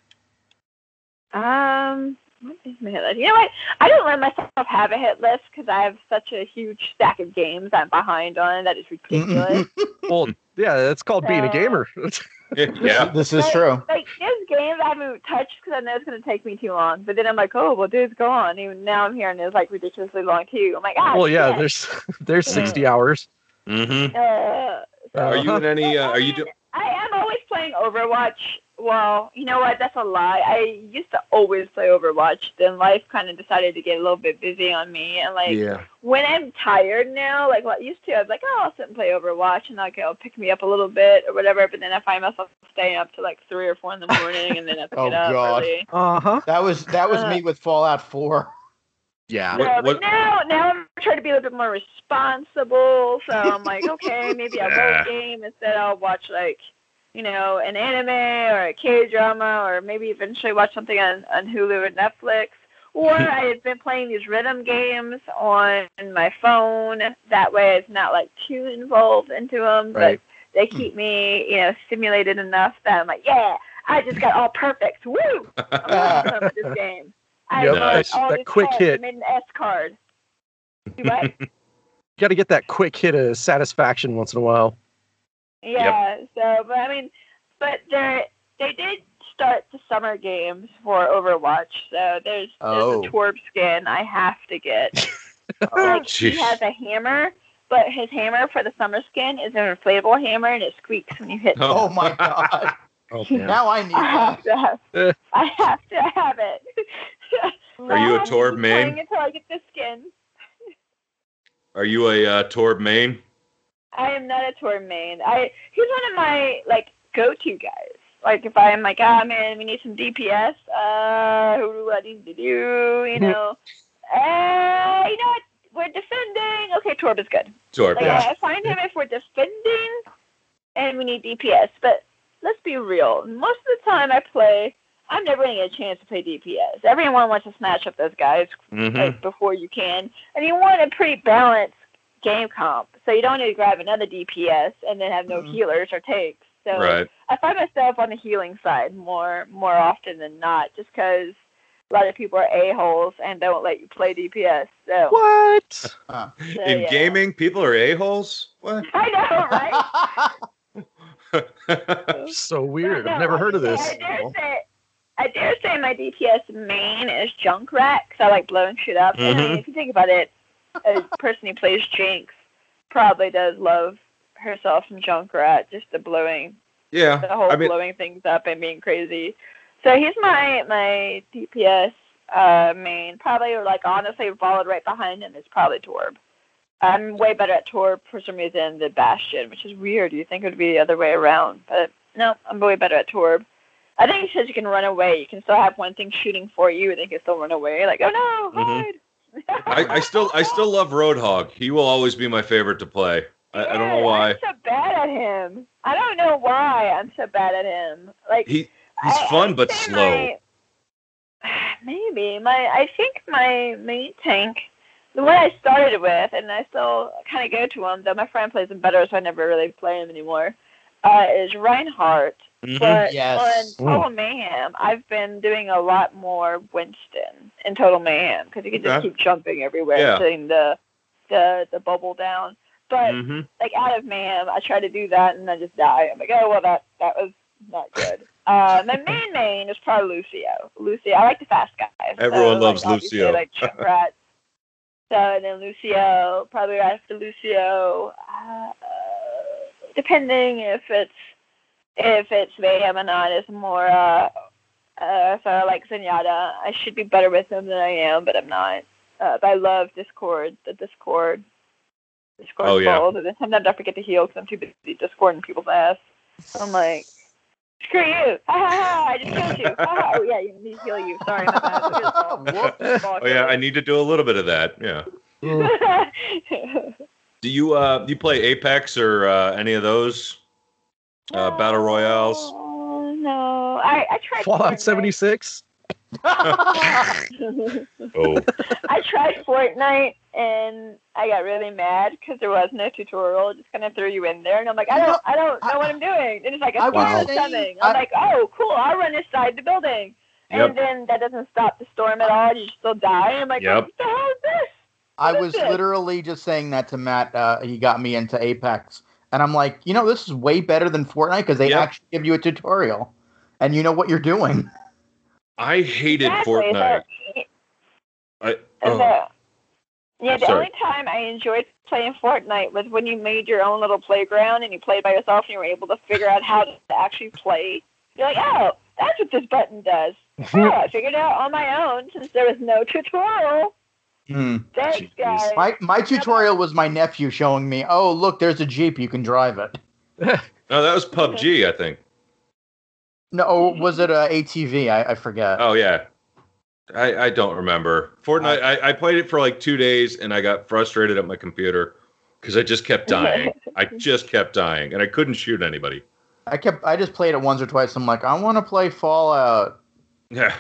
Um, what is my hit list? You know what? I don't let myself have a hit list because I have such a huge stack of games I'm behind on. That is ridiculous. Well, yeah, that's called so, being a gamer. Yeah, this is like, true. Like, there's games I haven't touched because I know it's going to take me too long. But then I'm like, oh, well, dude's gone. Even now I'm hearing it's like ridiculously long too. I'm like, ah, well, yeah, shit. there's there's sixty hours. Mm-hmm. Uh, so, are you in any? Uh, are you? Do- I am always playing Overwatch. Well, you know what? That's a lie. I used to always play Overwatch. Then life kind of decided to get a little bit busy on me. And, like, yeah. when I'm tired now, like what I used to, I was like, oh, I'll sit and play Overwatch. And, like, it'll pick me up a little bit or whatever. But then I find myself staying up to, like, three or four in the morning. And then I have to oh, get up God. early. Uh-huh. That was, that was uh, me with Fallout four. Yeah. So, what, what? But now, now I'm trying to be a little bit more responsible. So I'm like, okay, maybe I'll yeah. go game instead. I'll watch, like, you know, an anime or a K-drama, or maybe eventually watch something on, on Hulu or Netflix. Or I had been playing these rhythm games on my phone. That way it's not, like, too involved into them. Right. But they keep me, you know, stimulated enough that I'm like, yeah, I just got all perfect. Woo! I'm done with this game. I Yep, nice. all that these quick cards. hit. I made an S card. Do what? You got to get that quick hit of satisfaction once in a while. Yeah, yep. So, but I mean, but they they did start the summer games for Overwatch, so there's, Oh. there's a Torb skin I have to get. Oh, like, he jeez. has a hammer, but his hammer for the summer skin is an inflatable hammer, and it squeaks when you hit Oh. Oh, my God. Oh, man. Now I need I have that. to have, I have to have it. Are you a I have to Torb keep main? playing until I get the skin. Are you a uh, Torb main? I am not a Torb main. I he's one of my like go-to guys. Like if I'm like, ah man, we need some D P S. Uh, who do I need to do? You know, Uh, you know what? We're defending. Okay, Torb is good. Torb, Like, yeah. I find him if we're defending and we need D P S. But let's be real. Most of the time I play, I'm never going to get a chance to play D P S. Everyone wants to smash up those guys Mm-hmm. like, before you can. And you want a pretty balanced game comp. So you don't need to grab another D P S and then have no Mhm. healers or takes. So Right. I find myself on the healing side more more often than not, just because a lot of people are a-holes and don't let you play D P S. So, What? so, In yeah. gaming, people are a-holes? What? I know, right? So weird. No, I've never heard of I- this. I dare say, I dare say my D P S main is Junkrat, because I like blowing shit up. And I mean, Mhm. if you think about it, a person who plays Jinx probably does love herself some Junkrat, just the blowing, Yeah. the whole I mean, blowing things up and being crazy. So he's my my D P S uh, main. Probably, like, honestly, followed right behind him is probably Torb. I'm way better at Torb for some reason than Bastion, which is weird. You think it would be the other way around, but no, I'm way better at Torb. I think it says you can run away. You can still have one thing shooting for you, and then you can still run away. Like, oh no, Mhm. hide! I, I still I still love Roadhog. He will always be my favorite to play. I, I don't know Yeah, why. I'm so bad at him. I don't know why I'm so bad at him. Like, He he's I- fun I'd but say slow. my- maybe my I think my main tank, the one I started with, and I still kind of go to him, though my friend plays him better, so I never really play him anymore. Uh, is Reinhardt. Mhm. But Yes. on Total Mayhem, I've been doing a lot more Winston in Total Mayhem because you can just Okay. keep jumping everywhere Yeah. and putting the, the the bubble down. But Mhm. like out of Mayhem, I try to do that and I just die. I'm like, oh well, that that was not good. Uh, my main main is probably Lucio. Lucio, I like the fast guys. Everyone so, loves like, obviously, Lucio. Like Junkrat. So and then Lucio, probably right after Lucio. Uh, depending if it's if it's Mayhem or not, is more. Uh, uh, so I like Zenyatta. I should be better with him than I am, but I'm not. Uh, but I love Discord. The Discord. Discord Oh, yeah. bold. And then sometimes I forget to heal because I'm too busy discording people's ass. I'm like, screw you! Ha ha ha! I just killed you! Ha ha! Oh yeah, you need to heal you. Sorry, my bad. It's your fault. It's Oh yeah, I need to do a little bit of that. Yeah. fault. Do you uh do you play Apex or uh, any of those uh, battle royales? Oh no, I I tried Fallout Fortnite. seventy-six? Oh. I tried Fortnite and I got really mad because there was no tutorial. It just kind of threw you in there, and I'm like, I You don't, know, I don't know I- what I'm doing. And it's like a I storm was is saying- coming. I'm I- like, oh, cool. I'll run inside the building, and Yep. then that doesn't stop the storm at all. You still die. I'm like, Yep. what the hell is this? I What was is this? literally just saying that to Matt. Uh, he got me into Apex, and I'm like, you know, this is way better than Fortnite because they Yep. actually give you a tutorial, and you know what you're doing. I hated Exactly. Fortnite. So, I, And oh. the- yeah, the Sorry. only time I enjoyed playing Fortnite was when you made your own little playground and you played by yourself and you were able to figure out how to actually play. You're like, oh, that's what this button does. Oh, I figured it out on my own since there was no tutorial. Hmm. Thanks, Jeez. guys. My my tutorial was my nephew showing me, oh look, there's a Jeep, you can drive it. No, that was P U B G, I think. No, or was it a ATV? I, I forget. Oh yeah. I, I don't remember. Fortnite, I, I played it for like two days and I got frustrated at my computer because I just kept dying. I just kept dying and I couldn't shoot anybody. I kept I just played it once or twice. I'm like, I want to play Fallout. Yeah.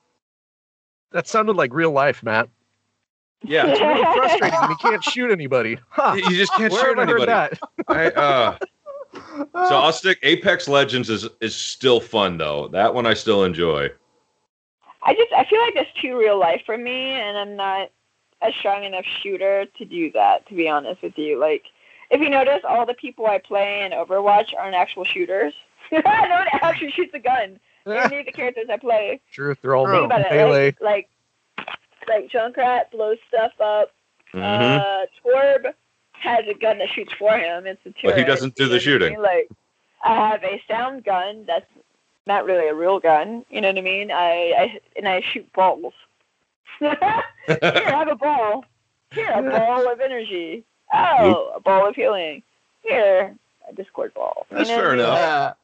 That sounded like real life, Matt. Yeah. It's really frustrating when you can't shoot anybody. Huh. You just can't Where shoot have I heard anybody. that? I, uh, so I'll stick. Apex Legends is is still fun though. That one I still enjoy. I just I feel like that's too real life for me, and I'm not a strong enough shooter to do that. To be honest with you, like if you notice, all the people I play in Overwatch aren't actual shooters. No one actually shoots a gun. Any of the characters I play. Truth, they're all Think Think about it. melee. Like, like like Junkrat blows stuff up. Mhm. Uh, Torb has a gun that shoots for him. It's a turret. But he doesn't do you the know what I shooting. mean? Like, I have a sound gun that's not really a real gun. You know what I mean? I, I and I shoot balls. Here, have a ball. Here, a ball of energy. Oh, a ball of healing. Here, a Discord ball. You That's know what fair I mean? enough. Yeah.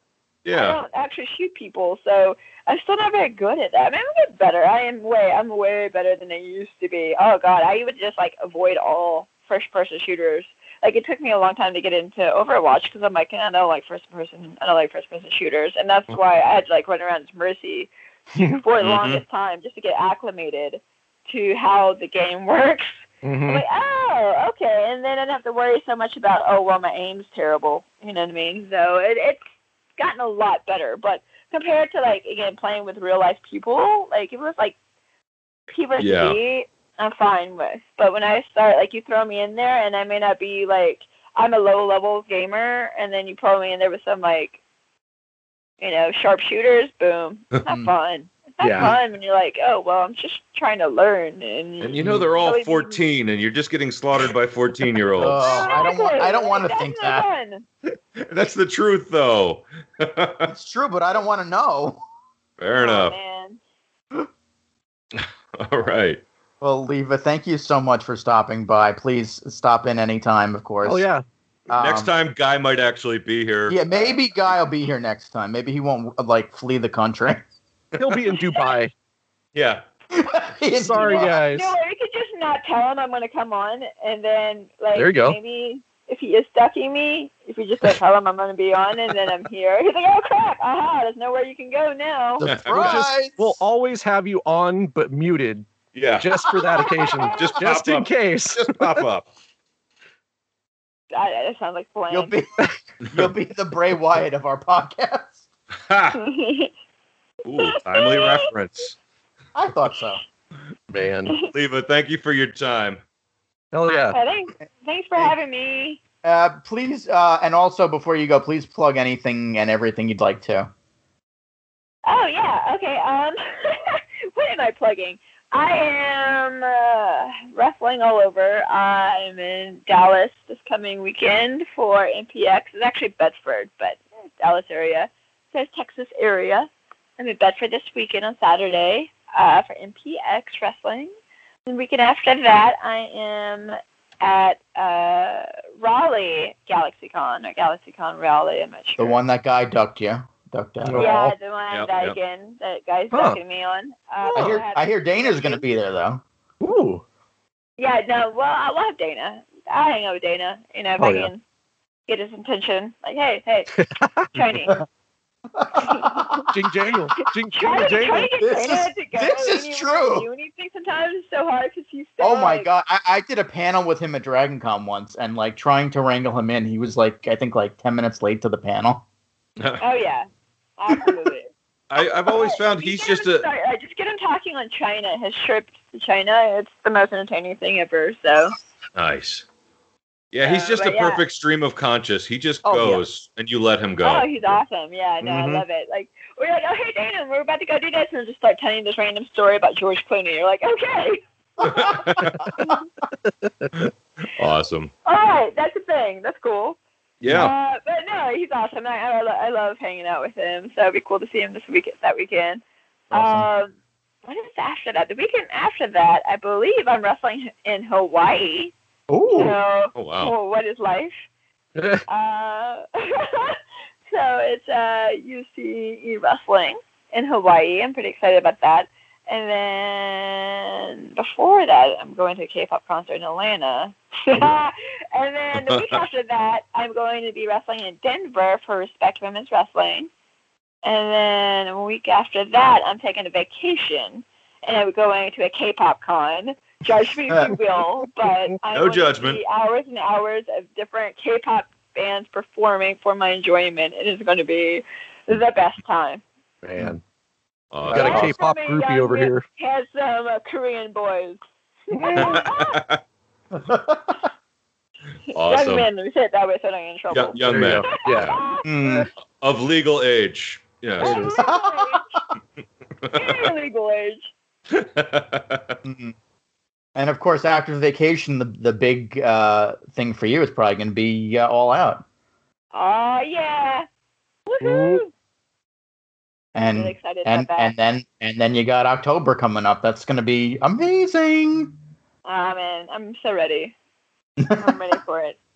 Yeah. I don't actually shoot people, so I'm still not very good at that. I mean, I'm getting better. I am way, I'm way better than I used to be. Oh God, I would just like avoid all first-person shooters. Like it took me a long time to get into Overwatch because I'm like, I don't like first-person, I don't like first-person shooters, and that's why I had to like run around as Mercy for the Mhm. longest time just to get acclimated to how the game works. Mhm. I'm like, oh, okay, and then I don't have to worry so much about, oh, well, my aim's terrible. You know what I mean? So it, it's gotten a lot better, but compared to like again playing with real life people, like if it was like P versus Yeah. B, I'm fine with. But when I start, like you throw me in there, and I may not be like I'm a low level gamer, and then you throw me in there with some like you know sharpshooters, boom, it's not fun. It's not Yeah. fun when you're like, oh well, I'm just trying to learn, and And you know they're all Really- fourteen, and you're just getting slaughtered by fourteen-year-olds. Oh, I don't want. I don't want to That's think no that. fun. That's the truth, though. It's true, but I don't want to know. Fair Oh, enough. man. All right. Well, Leva, thank you so much for stopping by. Please stop in anytime, of course. Oh yeah. Next Um, time, Guy might actually be here. Yeah, maybe Guy will be here next time. Maybe he won't like flee the country. He'll be in Dubai. Yeah. Sorry, guys. No, you could just not tell him I'm going to come on, and then like There you go. maybe if he is stalking me, if you just don't tell him I'm going to be on, and then I'm here, he's like, oh crap, aha, there's nowhere you can go now. Surprise! We'll always have you on but muted Yeah. just for that occasion. Just just pop in up. case. Just pop up. That, that sounds like fun. You'll be you'll be the Bray Wyatt of our podcast. Ha! Ooh, timely reference. I thought so. Man. Leva, thank you for your time. Hell yeah. Well, thanks, thanks for having me. Uh, please, uh, and also before you go, please plug anything and everything you'd like to. Oh yeah, okay. Um, what am I plugging? I am uh, wrestling all over. I'm in Dallas this coming weekend for M P X. It's actually Bedford, but Dallas area. So it's Texas area. I'm in Bedford this weekend on Saturday uh, for M P X wrestling. The weekend after that, I am at uh, Raleigh GalaxyCon or GalaxyCon Raleigh. I'm not sure. The one that guy ducked you. Ducked out. Oh. Yeah, the one Yep, that yep. again that guy's Huh. ducking me on. Uh, I hear. had- I hear Dana's going to be there though. Ooh. Yeah, no, well, I will have Dana. I hang out with Dana, you know, if Oh, I yeah. can get his attention. Like, hey, hey, training. Jing jangle. Jing Trying jingle to, trying jangle. to get This Dana is- to go this is anywhere true. to do anything sometimes is so hard because he's so Oh my like, god! I, I did a panel with him at Dragon Con once, and like trying to wrangle him in, he was like, I think like ten minutes late to the panel. Oh, yeah, absolutely. I, I've always found You he's get just him a. start- uh, just get him talking on China, his trip to China. It's the most entertaining thing ever, so. Nice. Yeah, he's Uh, just a but yeah. perfect stream of conscious. He just Oh, yeah. goes, and you let him go. Oh, he's awesome. Yeah, no, Mhm. I love it. Like, we're like, oh, hey, Dana, we're about to go do this, and just start telling you this random story about George Clooney. You're like, okay. Awesome. All right, that's the thing. That's cool. Yeah. Uh, but no, he's awesome. I, I, lo- I love hanging out with him, so it'd be cool to see him this week that weekend. Awesome. Um, what is after that? The weekend after that, I believe I'm wrestling in Hawaii. Ooh. So, Oh, wow. oh, what is life? Uh, so it's uh, U C E wrestling in Hawaii. I'm pretty excited about that. And then before that, I'm going to a K-pop concert in Atlanta. And then the week after that, I'm going to be wrestling in Denver for Respect Women's Wrestling. And then a week after that, I'm taking a vacation, and I'm going to a K-pop con. Judge me if you will, but I'm No going judgment. to see hours and hours of different K-pop bands performing for my enjoyment. It is going to be the best time. Man. Awesome. Got a Also, K-pop my groupie young over here. Has some uh, Korean boys. Awesome. Young men, let me say it that way so I don't get in trouble. Young, young There man. you go. Yeah. Mm. Of legal age. Yes. Very legal age. Mm. And of course, after vacation, the the big uh, thing for you is probably going to be uh, All Out. Oh, yeah. Woohoo. And Really excited and about that. and then and then you got October coming up. That's going to be amazing. Ah, man, I'm so ready. I'm ready for it.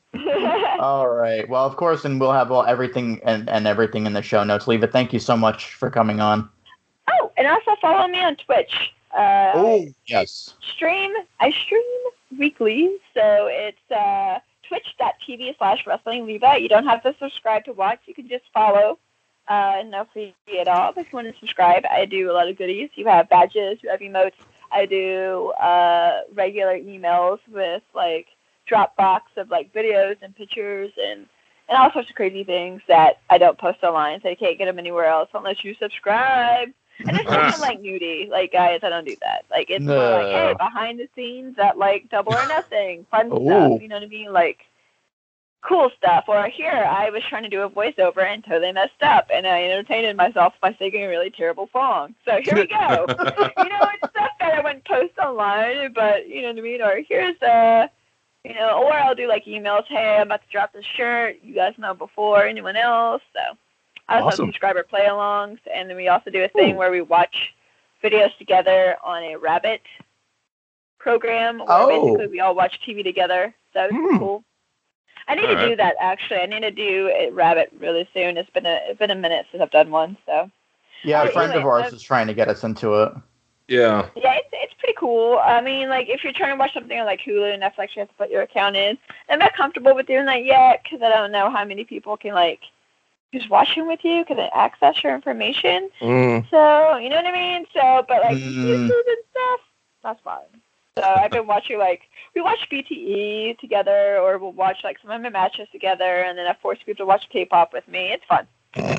All right. Well, of course, and we'll have all everything and, and everything in the show notes. Leva, thank you so much for coming on. Oh, and also follow me on Twitch. Uh, Oh, yes. Stream. I stream weekly, so it's uh, twitch.tv slash wrestling Leva. You don't have to subscribe to watch. You can just follow. Uh, no fee at all. If you want to subscribe, I do a lot of goodies. You have badges, you have emotes. I do uh, regular emails with like Dropbox of like videos and pictures and, and all sorts of crazy things that I don't post online, so you can't get them anywhere else unless you subscribe. And it's not like nudie, like guys, I don't do that. Like it's No. more like, hey, behind the scenes at like Double or Nothing, fun Ooh. stuff. You know what I mean? Like cool stuff. Or here, I was trying to do a voiceover and totally messed up, and I entertained myself by singing a really terrible song. So here we go. You know, it's stuff that I wouldn't post online, but you know what I mean? Or here's a, you know, or I'll do like emails. Hey, I'm about to drop this shirt. You guys know before anyone else. So I also Awesome. have subscriber play-alongs, and then we also do a thing Ooh. where we watch videos together on a Rabbit program, where Oh. basically we all watch T V together. So it's Hmm. cool. I need All to right. do that actually. I need to do a Rabbit really soon. It's been a it's been a minute since I've done one. So Yeah, a Oh, friend of anyway, ours I've- is trying to get us into it. Yeah. yeah, it's it's pretty cool. I mean, like if you're trying to watch something on like Hulu and Netflix, you have to put your account in. I'm not comfortable with doing that yet because I don't know how many people can like just watch it with you, can they access your information. Mm. So you know what I mean. So, but like Mm. YouTube and stuff, that's fine. So I've been watching like we watch B T E together, or we'll watch like some of my matches together, and then I force people to watch K-pop with me. It's fun.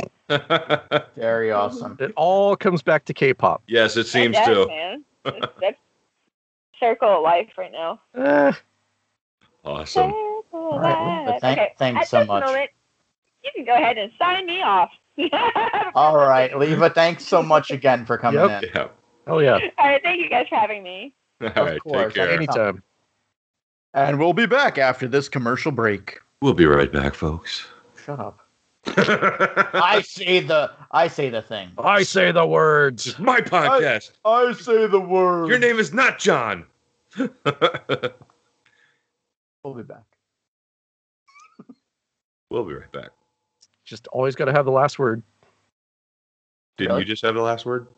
Very awesome. It all comes back to K-pop. Yes, it seems It does, to. man. It's, that's circle of life right now. Eh, Awesome. Circle of All right, life. thank- okay. thanks At so this much. moment, you can go ahead and sign me off. All right, Leva, thanks so much again for coming Yep. in. Yeah. hell yeah. All right. Thank you guys for having me. All Of right. course, Take care. Anytime. And we'll be back after this commercial break. We'll be right back, folks. Shut up. I say the I say the thing. I say the words. It's my podcast. I say the word. Your name is not John. We'll be back. We'll be right back. Just always got to have the last word. Didn't Really? you just have the last word?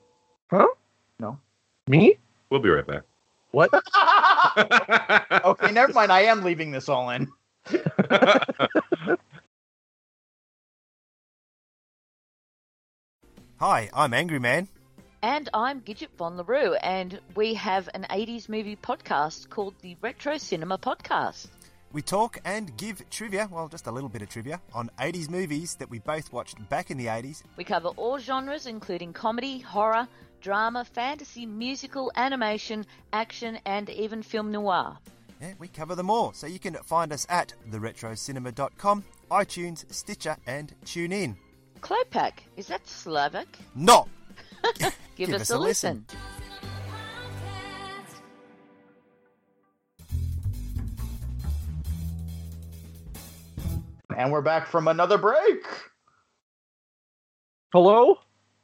Me? We'll be right back. What? Okay, never mind. I am leaving this all in. Hi, I'm Angry Man. And I'm Gidget Von LaRue, and we have an eighties movie podcast called the Retro Cinema Podcast. We talk and give trivia, well, just a little bit of trivia, on eighties movies that we both watched back in the eighties. We cover all genres, including comedy, horror, drama, fantasy, musical, animation, action, and even film noir. Yeah, we cover them all, so you can find us at the retro cinema dot com, iTunes, Stitcher, and TuneIn. Klopak, is that Slovak? No! Give, us, a listen. And we're back from another break. Hello?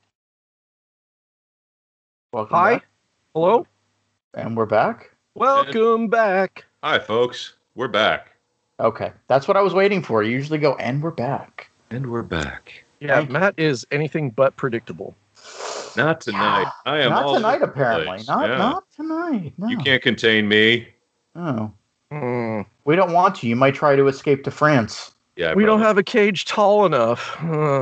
Welcome Hi? back. Hello? And we're back. Welcome back. Hi, folks. We're back. Okay, that's what I was waiting for. You usually go, and we're back. And we're back. Yeah, Thank you. Matt is anything but predictable. Not tonight. I am Not all tonight, over the apparently. place. Not Yeah. not tonight. No. You can't contain me. No. Hmm. We don't want to. You might try to escape to France. Yeah. I We don't probably- have a cage tall enough. Oh.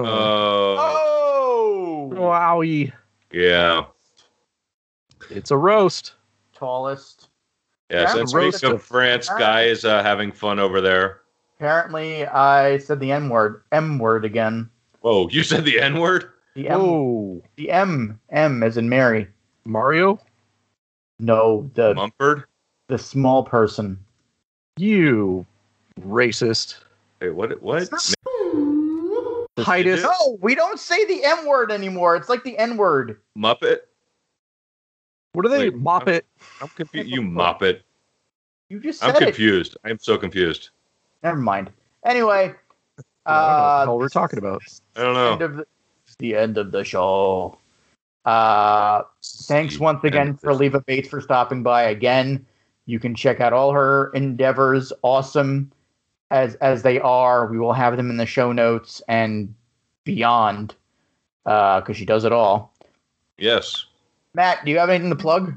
Oh. Oh! Wowie. Yeah. It's a roast. Tallest. Yes. Yeah, And roast speaking of of- France, Guy is uh, having fun over there. Apparently, I said the N word. M word again. Whoa, you said the N word? The M. Whoa. The M. M as in Mary. Mario? No, the Mumford? the small person. You racist. Hey, what? What? Titus. No, we don't say the M word anymore. It's like the N word. Muppet? What are they? Wait, Mop it. I'm confused. You mop it. You just I'm said it. confused. I'm so confused. Never mind. Anyway, I don't know what uh, the hell we're talking about. I don't end know. of the, it's the end of the show. Uh, thanks The once end again of for the- Leva Bates for stopping by again. You can check out all her endeavors, awesome, as as they are. We will have them in the show notes and beyond, because uh, she does it all. Yes. Matt, do you have anything to plug?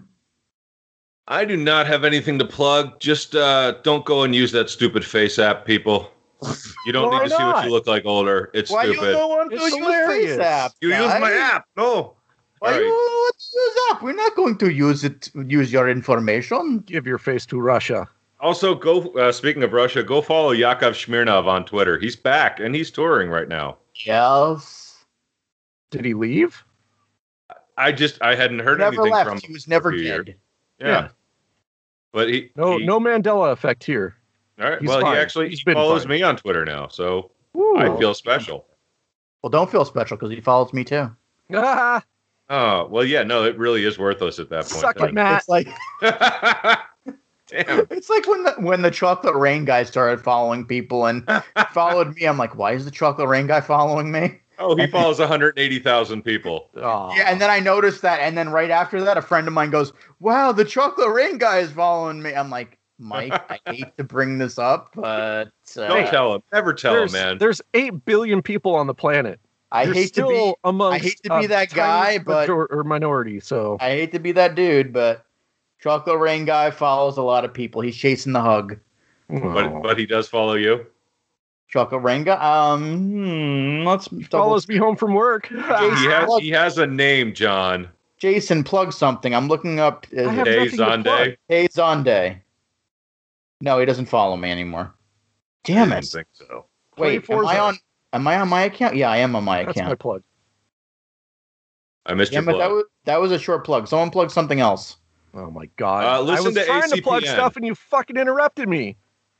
I do not have anything to plug. Just uh, don't go and use that stupid face app, people. You don't Why need to see what not? you look like older. It's Why stupid. you don't want to It's use hilarious. Face App? You use guy? my app. No. Why All you right. want to use app? We're not going to use it. Use your information. Give your face to Russia. Also, go. Uh, speaking of Russia, go follow Yakov Smirnov on Twitter. He's back and he's touring right now. Yes. Did he leave? I just I hadn't heard Never anything left. from him. He was never for a few dead. years. Yeah. Yeah. But he No, he, no Mandela effect here. All right. he's Well, fine. he actually He's he been follows fine. me on Twitter now, so Ooh. I feel special. Well, don't feel special because he follows me too. Ah, Oh well, yeah. No, it really is worthless at that point. suck it, Matt. It's like Damn. it's like when the when the Chocolate Rain guy started following people and followed me. I'm like, why is the Chocolate Rain guy following me? Oh, he follows one hundred eighty thousand people. Aw. Yeah, and then I noticed that, and then right after that, a friend of mine goes, "Wow, the Chocolate Rain guy is following me." I'm like, Mike, I hate to bring this up, but uh, Don't tell him. Never tell there's, him, man. There's eight billion people on the planet. I You're hate to still be amongst I hate to be a that guy, tiny but major- or minority. So I hate to be that dude, but Chocolate Rain guy follows a lot of people. He's chasing the hug. But but he does follow you. Chocolate Rain guy. Um, hmm, let's he double- follows me home from work. He has he has a name, John. Jason, plug something. I'm looking up. Is I have it Hey nothing to plug. Zonde. Hey Zonde? No, he doesn't follow me anymore. Damn I it! didn't think so. Wait, Play am I Forza. on? Am I on my account? Yeah, I am on my That's my account. plug. I missed Yeah, your but that plug. was that was a short plug. Someone plug something else. Oh my god! Uh, listen I was to trying A C P N. to plug stuff and you fucking interrupted me.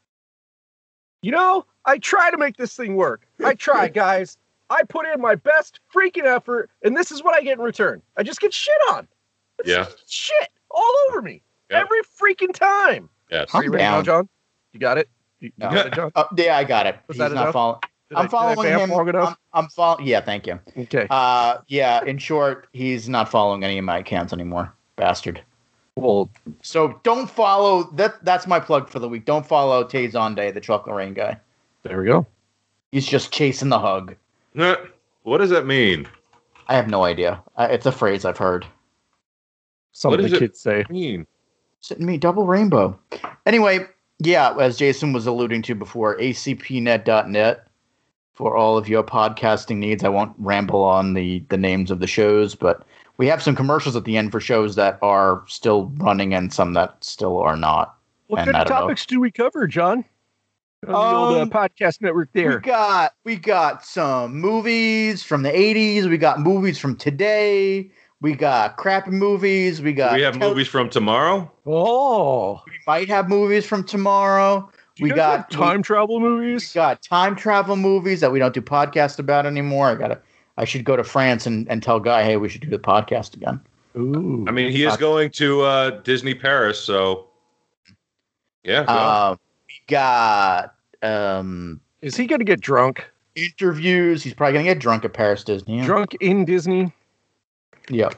You know, I try to make this thing work. I try, guys. I put in my best freaking effort, and this is what I get in return. I just get shit on. It's Yeah. shit all over me Yep. every freaking time. Yes. Calm Are you ready now, down. John? You got it. You, you No. got it, John. Oh, yeah, I got it. Was He's that not enough? following. Did I- I'm did I following vamp him. long enough? I'm, I'm following. Yeah, thank you. Okay. Uh, yeah. In short, he's not following any of my accounts anymore. Bastard. Well, So don't follow. That that's my plug for the week. Don't follow Tay Zonde, the Chocolate Rain guy. there we go. He's just chasing the hug. Huh. What does that mean? I have no idea. Uh, it's a phrase I've heard. Some What of is the it? kids say. Mean? Sitting me double rainbow. Anyway, yeah, as Jason was alluding to before, A C P net dot net for all of your podcasting needs. I won't ramble on the the names of the shows, but we have some commercials at the end for shows that are still running and some that still are not. What And kind I of don't know. topics do we cover, John? On the old uh, Um, podcast network We there. got we got some movies from the eighties. We got movies from today. We got crappy movies. We got we have tel- movies from tomorrow. Oh, We might have movies from tomorrow. do you we guys got have time travel We movies. got time travel movies that we don't do podcasts about anymore. I gotta. I should go to France and, and tell Guy, hey, we should do the podcast again. Ooh, I mean, he is going to uh, Disney Paris, so yeah. go. Uh, we got um, is he going to get drunk? interviews. He's probably gonna get drunk at Paris Disney. Yeah. Drunk in Disney? Yep.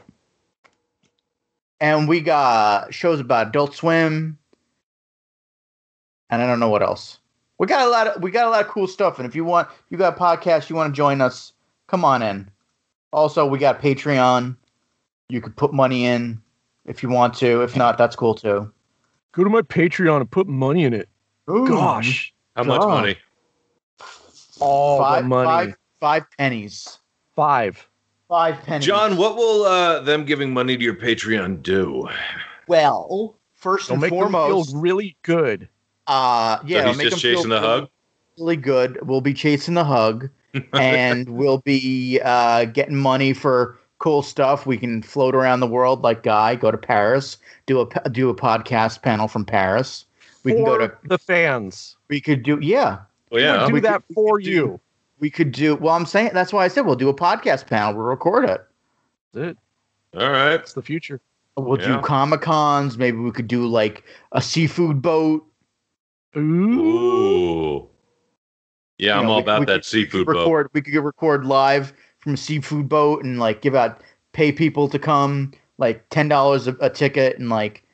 And we got shows about Adult Swim, and I don't know what else. We got a lot of we got a lot of cool stuff. And if you want, you got a podcast, you want to join us, come on in. Also, we got Patreon. You could put money in if you want to. If not, that's cool too. Go to my Patreon and put money in it. Ooh. Gosh, How much God. money? all five, the money. Five, five pennies. Five. Five pennies. John, what will uh, them giving money to your Patreon do? Well, first They'll and make them foremost, feel really good. uh, yeah, So it'll he's make just them feel chasing the really- hug? Really good. We'll be chasing the hug, and we'll be uh, getting money for cool stuff. We can float around the world like Guy, go to Paris, do a do a podcast panel from Paris. We can go For to. the fans. We could do yeah. Well, yeah. We'll do we that could- for we could do- you. We could do. Well, I'm saying that's why I said we'll do a podcast panel. We'll record it. That's it. All right. That's the future. We'll Yeah. do Comic Cons. Maybe we could do like a seafood boat. Ooh. Ooh. Yeah, You I'm know, all we- about we that could- seafood we could boat. record, We could record live from a seafood boat and like give out, pay people to come like ten dollars a, a ticket and like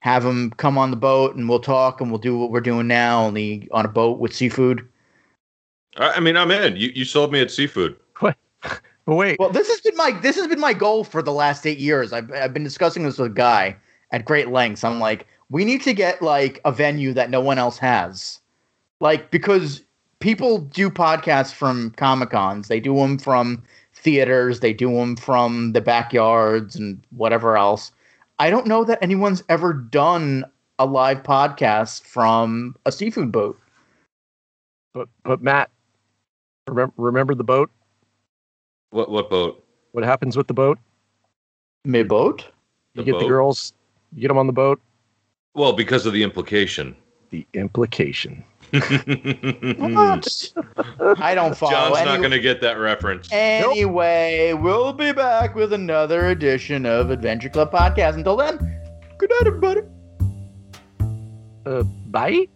have them come on the boat and we'll talk and we'll do what we're doing now, only on a boat with seafood. I mean, I'm in. You you sold me at seafood. What? Wait. Well, this has been my this has been my goal for the last eight years. I've I've been discussing this with a guy at great lengths. I'm like, we need to get like a venue that no one else has, like because people do podcasts from Comic-Cons, they do them from theaters, they do them from the backyards and whatever else. I don't know that anyone's ever done a live podcast from a seafood boat. But but Matt, remember remember the boat? What what boat? What happens with the boat? My boat? You The get boat? the girls, you get them on the boat. Well, because of the implication. The implication. What? I don't follow. John's not Any- going to get that reference. Anyway, we'll be back with another edition of Adventure Club Podcast. Until then, good night, everybody. Uh, bye.